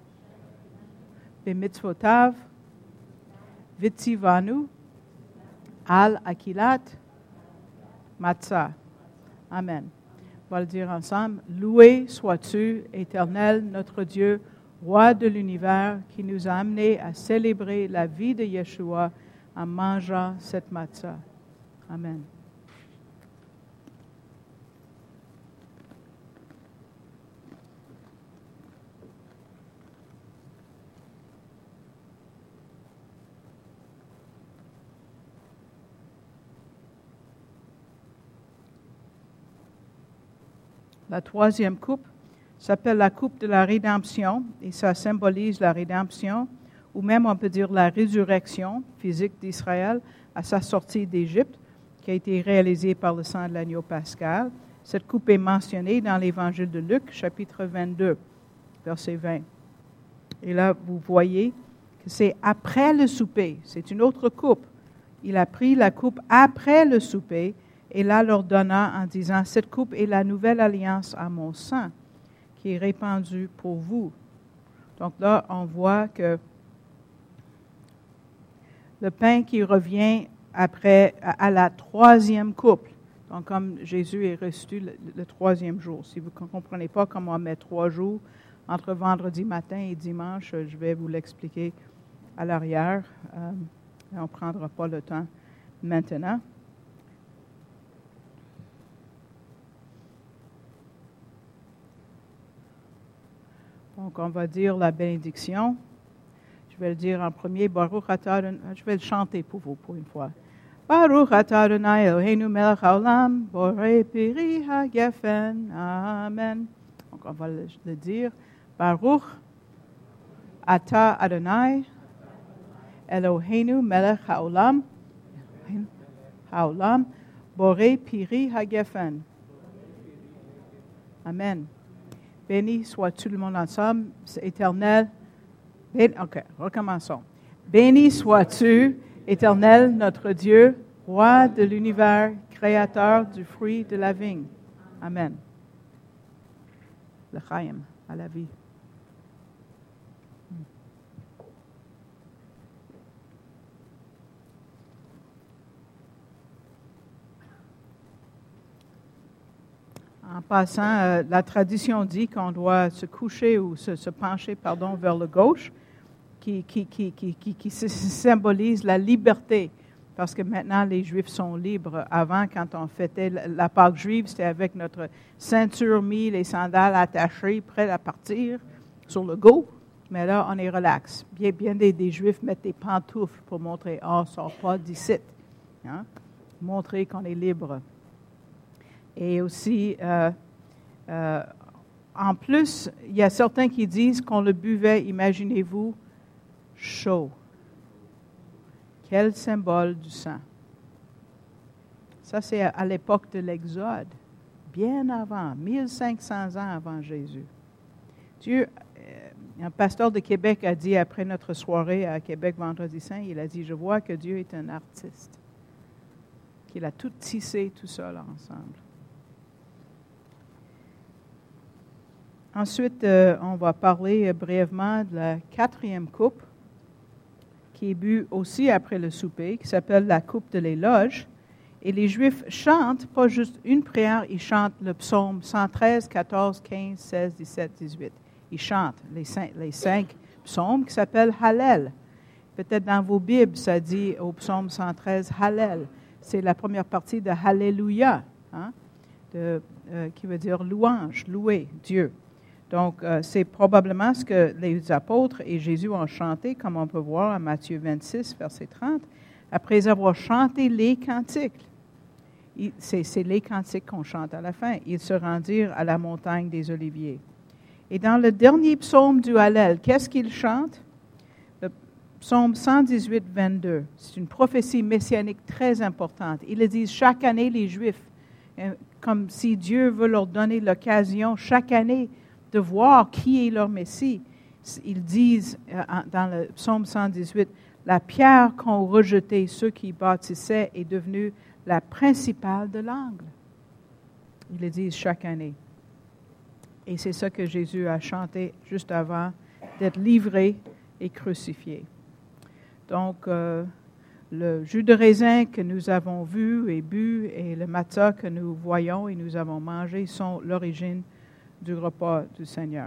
B'mitzvotav. Vitzivanu. Al akilat. Matzah. Amen. On va le dire ensemble. Loué sois-tu, Éternel, notre Dieu, Roi de l'univers, qui nous a amenés à célébrer la vie de Yeshua en mangeant cette matzah. Amen. La troisième coupe s'appelle la coupe de la rédemption et ça symbolise la rédemption, ou même on peut dire la résurrection physique d'Israël à sa sortie d'Égypte, qui a été réalisée par le sang de l'agneau pascal. Cette coupe est mentionnée dans l'Évangile de Luc, chapitre vingt-deux, verset vingt. Et là, vous voyez que c'est après le souper, c'est une autre coupe. Il a pris la coupe après le souper, et là leur donna en disant, « Cette coupe est la nouvelle alliance à mon sang, qui est répandue pour vous. » Donc là, on voit que le pain qui revient après, à, à la troisième coupe, donc comme Jésus est ressuscité le, le troisième jour. Si vous ne comprenez pas comment on met trois jours entre vendredi matin et dimanche, je vais vous l'expliquer à l'arrière. Euh, on ne prendra pas le temps maintenant. Donc, on va dire la bénédiction. Je vais le dire en premier. Baruch atah Adonai. Je vais le chanter pour vous pour une fois. Baruch atah Adonai Eloheinu melech haolam, borei peri hagefen. Amen. Donc on va le, le dire. Baruch atah Adonai Eloheinu melech haolam, haolam, borei peri hagefen. Amen. Béni soit tout le monde ensemble, c'est éternel. Béni, OK, recommençons. Béni sois-tu, éternel, notre Dieu, roi de l'univers, créateur du fruit de la vigne. Amen. Le Chaim, à la vie. En passant, euh, la tradition dit qu'on doit se coucher ou se, se pencher, pardon, vers le gauche, qui, qui, qui, qui, qui, qui symbolise la liberté. Parce que maintenant, les Juifs sont libres. Avant, quand on fêtait la Pâque juive, c'était avec notre ceinture mise, les sandales attachées, prêts à partir sur le go. Mais là, on est relax. Bien, bien des, des Juifs mettent des pantoufles pour montrer « Ah, on ne sort pas d'ici. Hein? » Montrer qu'on est libre. Et aussi, euh, euh, en plus, il y a certains qui disent qu'on le buvait, imaginez-vous, chaud. Quel symbole du sang. Ça, c'est à l'époque de l'Exode, bien avant, mille cinq cents ans avant Jésus. Dieu, euh, un pasteur de Québec a dit, après notre soirée à Québec Vendredi Saint, il a dit, je vois que Dieu est un artiste, qu'il a tout tissé tout seul ensemble. Ensuite, euh, on va parler euh, brièvement de la quatrième coupe, qui est bu aussi après le souper, qui s'appelle la coupe de l'éloge. Et les Juifs chantent, pas juste une prière, ils chantent le psaume cent treize, quatorze, quinze, seize, dix-sept, dix-huit. Ils chantent les cinq, les cinq psaumes qui s'appellent Hallel. Peut-être dans vos Bibles, ça dit au psaume cent treize, Hallel. C'est la première partie de Alléluia, hein, de, euh, qui veut dire louange, louer Dieu. Donc, euh, c'est probablement ce que les apôtres et Jésus ont chanté, comme on peut voir à Matthieu vingt-six, verset trente, après avoir chanté les cantiques. Il, c'est, c'est les cantiques qu'on chante à la fin. Ils se rendirent à la montagne des Oliviers. Et dans le dernier psaume du Hallel, qu'est-ce qu'ils chantent? Le psaume cent dix-huit, vingt-deux. C'est une prophétie messianique très importante. Ils le disent chaque année, les Juifs, comme si Dieu veut leur donner l'occasion chaque année de voir qui est leur Messie. Ils disent dans le psaume cent dix-huit, « La pierre qu'ont rejetée ceux qui bâtissaient est devenue la principale de l'angle. » Ils le disent chaque année. Et c'est ça que Jésus a chanté juste avant d'être livré et crucifié. Donc, euh, le jus de raisin que nous avons vu et bu et le matzah que nous voyons et nous avons mangé sont l'origine du repas du Seigneur.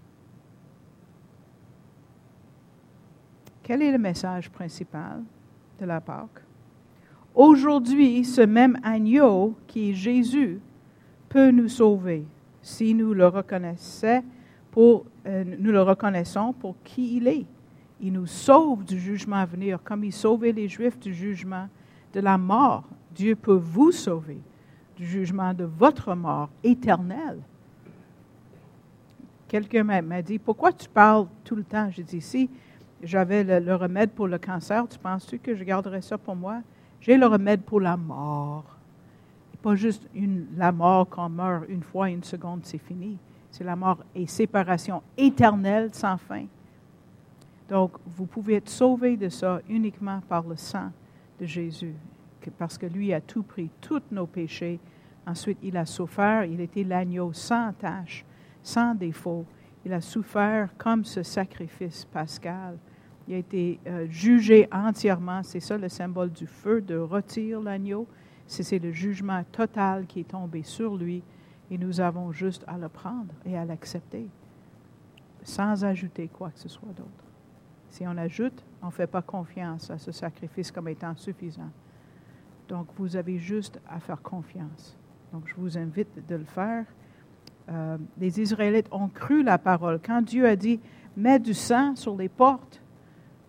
Quel est le message principal de la Pâque? Aujourd'hui, ce même agneau qui est Jésus peut nous sauver si nous le reconnaissons pour, euh, nous le reconnaissons pour qui il est. Il nous sauve du jugement à venir, comme il sauvait les Juifs du jugement de la mort. Dieu peut vous sauver du jugement de votre mort éternelle. Quelqu'un m'a, m'a dit, pourquoi tu parles tout le temps? J'ai dit, si j'avais le, le remède pour le cancer, tu penses-tu que je garderais ça pour moi? J'ai le remède pour la mort. Pas juste une, la mort qu'on meurt une fois, une seconde, c'est fini. C'est la mort et séparation éternelle sans fin. Donc, vous pouvez être sauvé de ça uniquement par le sang de Jésus, parce que lui a tout pris, tous nos péchés. Ensuite, il a souffert, il était l'agneau sans tache, sans défaut. Il a souffert comme ce sacrifice pascal. Il a été euh, jugé entièrement. C'est ça le symbole du feu, de retirer l'agneau. C'est, c'est le jugement total qui est tombé sur lui. Et nous avons juste à le prendre et à l'accepter, sans ajouter quoi que ce soit d'autre. Si on ajoute, on ne fait pas confiance à ce sacrifice comme étant suffisant. Donc, vous avez juste à faire confiance. Donc, je vous invite de le faire. Euh, les Israélites ont cru la parole. Quand Dieu a dit « mets du sang sur les portes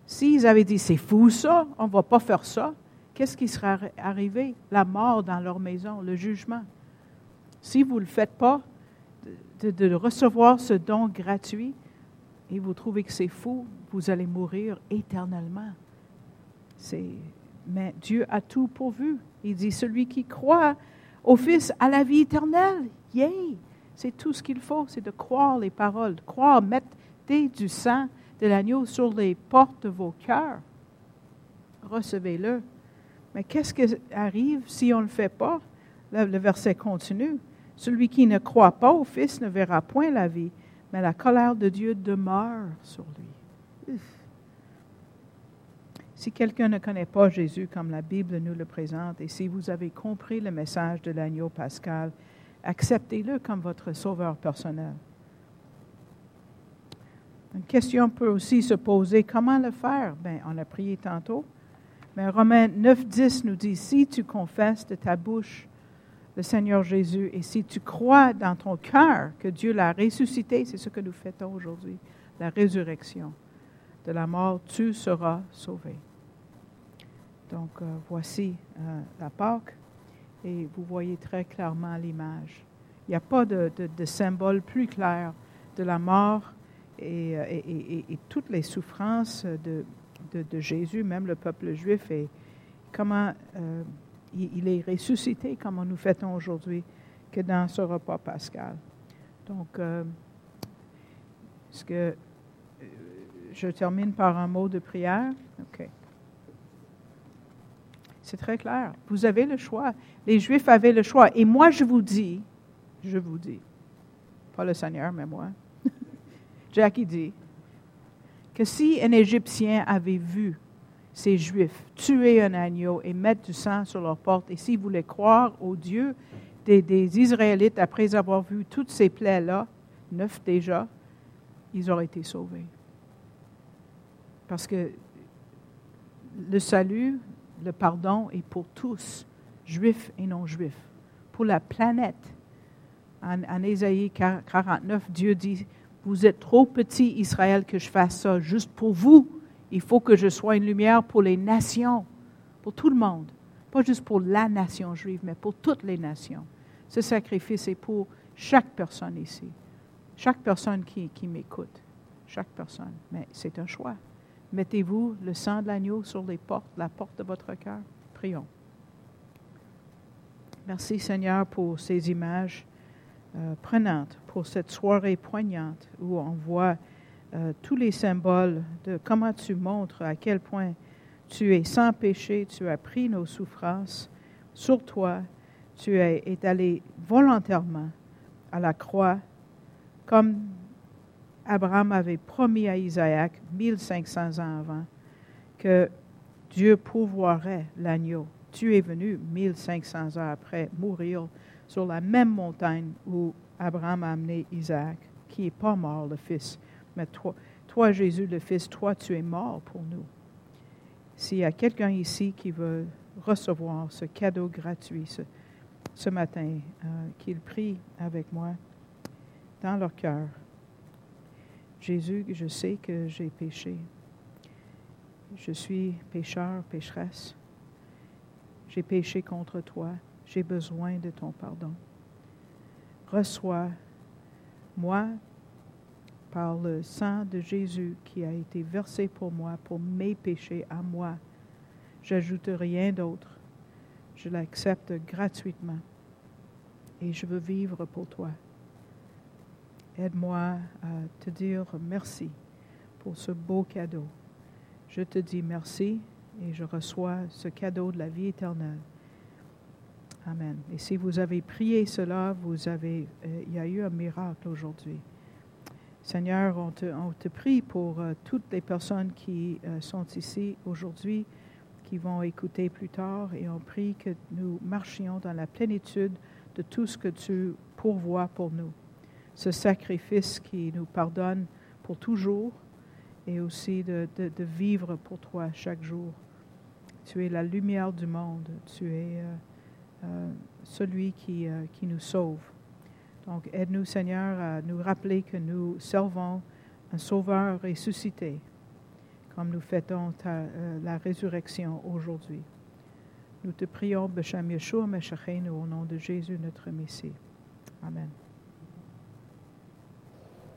S'ils avaient dit, c'est fou ça, on ne va pas faire ça, qu'est-ce qui serait arrivé? La mort dans leur maison, le jugement. Si vous ne le faites pas, de, de recevoir ce don gratuit, et vous trouvez que c'est fou, vous allez mourir éternellement. C'est, mais Dieu a tout pourvu. Il dit, celui qui croit au Fils a la vie éternelle. Yay! C'est tout ce qu'il faut, c'est de croire les paroles, de croire, mettez du sang de l'agneau sur les portes de vos cœurs. Recevez-le. Mais qu'est-ce qui arrive si on ne le fait pas? Le, le verset continue. Celui qui ne croit pas au Fils ne verra point la vie, mais la colère de Dieu demeure sur lui. Uf. Si quelqu'un ne connaît pas Jésus comme la Bible nous le présente, et si vous avez compris le message de l'agneau pascal, acceptez-le comme votre sauveur personnel. Une question peut aussi se poser, comment le faire? Bien, on a prié tantôt, mais Romains neuf dix nous dit, si tu confesses de ta bouche le Seigneur Jésus, et si tu crois dans ton cœur que Dieu l'a ressuscité, c'est ce que nous fêtons aujourd'hui, la résurrection de la mort, tu seras sauvé. Donc, euh, voici euh, la Pâque, et vous voyez très clairement l'image. Il n'y a pas de, de, de symbole plus clair de la mort et, et, et, et toutes les souffrances de, de, de Jésus, même le peuple juif, et comment euh, il, il est ressuscité, comme nous fêtons aujourd'hui, que dans ce repas pascal. Donc, euh, est-ce que euh, je termine par un mot de prière? OK. C'est très clair. Vous avez le choix. Les Juifs avaient le choix. Et moi, je vous dis, je vous dis, pas le Seigneur, mais moi, Jackie dit, que si un Égyptien avait vu ces Juifs tuer un agneau et mettre du sang sur leur porte, et s'ils voulaient croire au Dieu des, des Israélites après avoir vu toutes ces plaies-là, neuf déjà, ils auraient été sauvés. Parce que le salut, le pardon est pour tous, juifs et non-juifs, pour la planète. En, en Ésaïe quarante-neuf, Dieu dit, vous êtes trop petit, Israël, que je fasse ça juste pour vous. Il faut que je sois une lumière pour les nations, pour tout le monde. Pas juste pour la nation juive, mais pour toutes les nations. Ce sacrifice est pour chaque personne ici. Chaque personne qui, qui m'écoute. Chaque personne. Mais c'est un choix. Mettez-vous le sang de l'agneau sur les portes, la porte de votre cœur. Prions. Merci Seigneur pour ces images euh, prenantes, pour cette soirée poignante où on voit euh, tous les symboles de comment tu montres à quel point tu es sans péché, tu as pris nos souffrances sur toi, tu es, es allé volontairement à la croix comme Abraham avait promis à Isaac, mille cinq cents ans avant, que Dieu pourvoirait l'agneau. Tu es venu mille cinq cents ans après mourir sur la même montagne où Abraham a amené Isaac, qui n'est pas mort, le Fils. Mais toi, toi, Jésus, le Fils, toi, tu es mort pour nous. S'il y a quelqu'un ici qui veut recevoir ce cadeau gratuit ce, ce matin, euh, qu'il prie avec moi dans leur cœur. Jésus, je sais que j'ai péché. Je suis pécheur, pécheresse. J'ai péché contre toi. J'ai besoin de ton pardon. Reçois-moi par le sang de Jésus qui a été versé pour moi, pour mes péchés à moi. J'ajoute rien d'autre. Je l'accepte gratuitement. Et je veux vivre pour toi. Aide-moi à te dire merci pour ce beau cadeau. Je te dis merci et je reçois ce cadeau de la vie éternelle. Amen. Et si vous avez prié cela, vous avez, euh, il y a eu un miracle aujourd'hui. Seigneur, on te, on te prie pour euh, toutes les personnes qui euh, sont ici aujourd'hui, qui vont écouter plus tard, et on prie que nous marchions dans la plénitude de tout ce que tu pourvois pour nous. Ce sacrifice qui nous pardonne pour toujours et aussi de, de, de vivre pour toi chaque jour. Tu es la lumière du monde. Tu es euh, euh, celui qui, euh, qui nous sauve. Donc, aide-nous, Seigneur, à nous rappeler que nous servons un Sauveur ressuscité. comme nous fêtons ta, euh, la résurrection aujourd'hui. Nous te prions, B'Shem Yeshua Meshachenu, au nom de Jésus, notre Messie. Amen.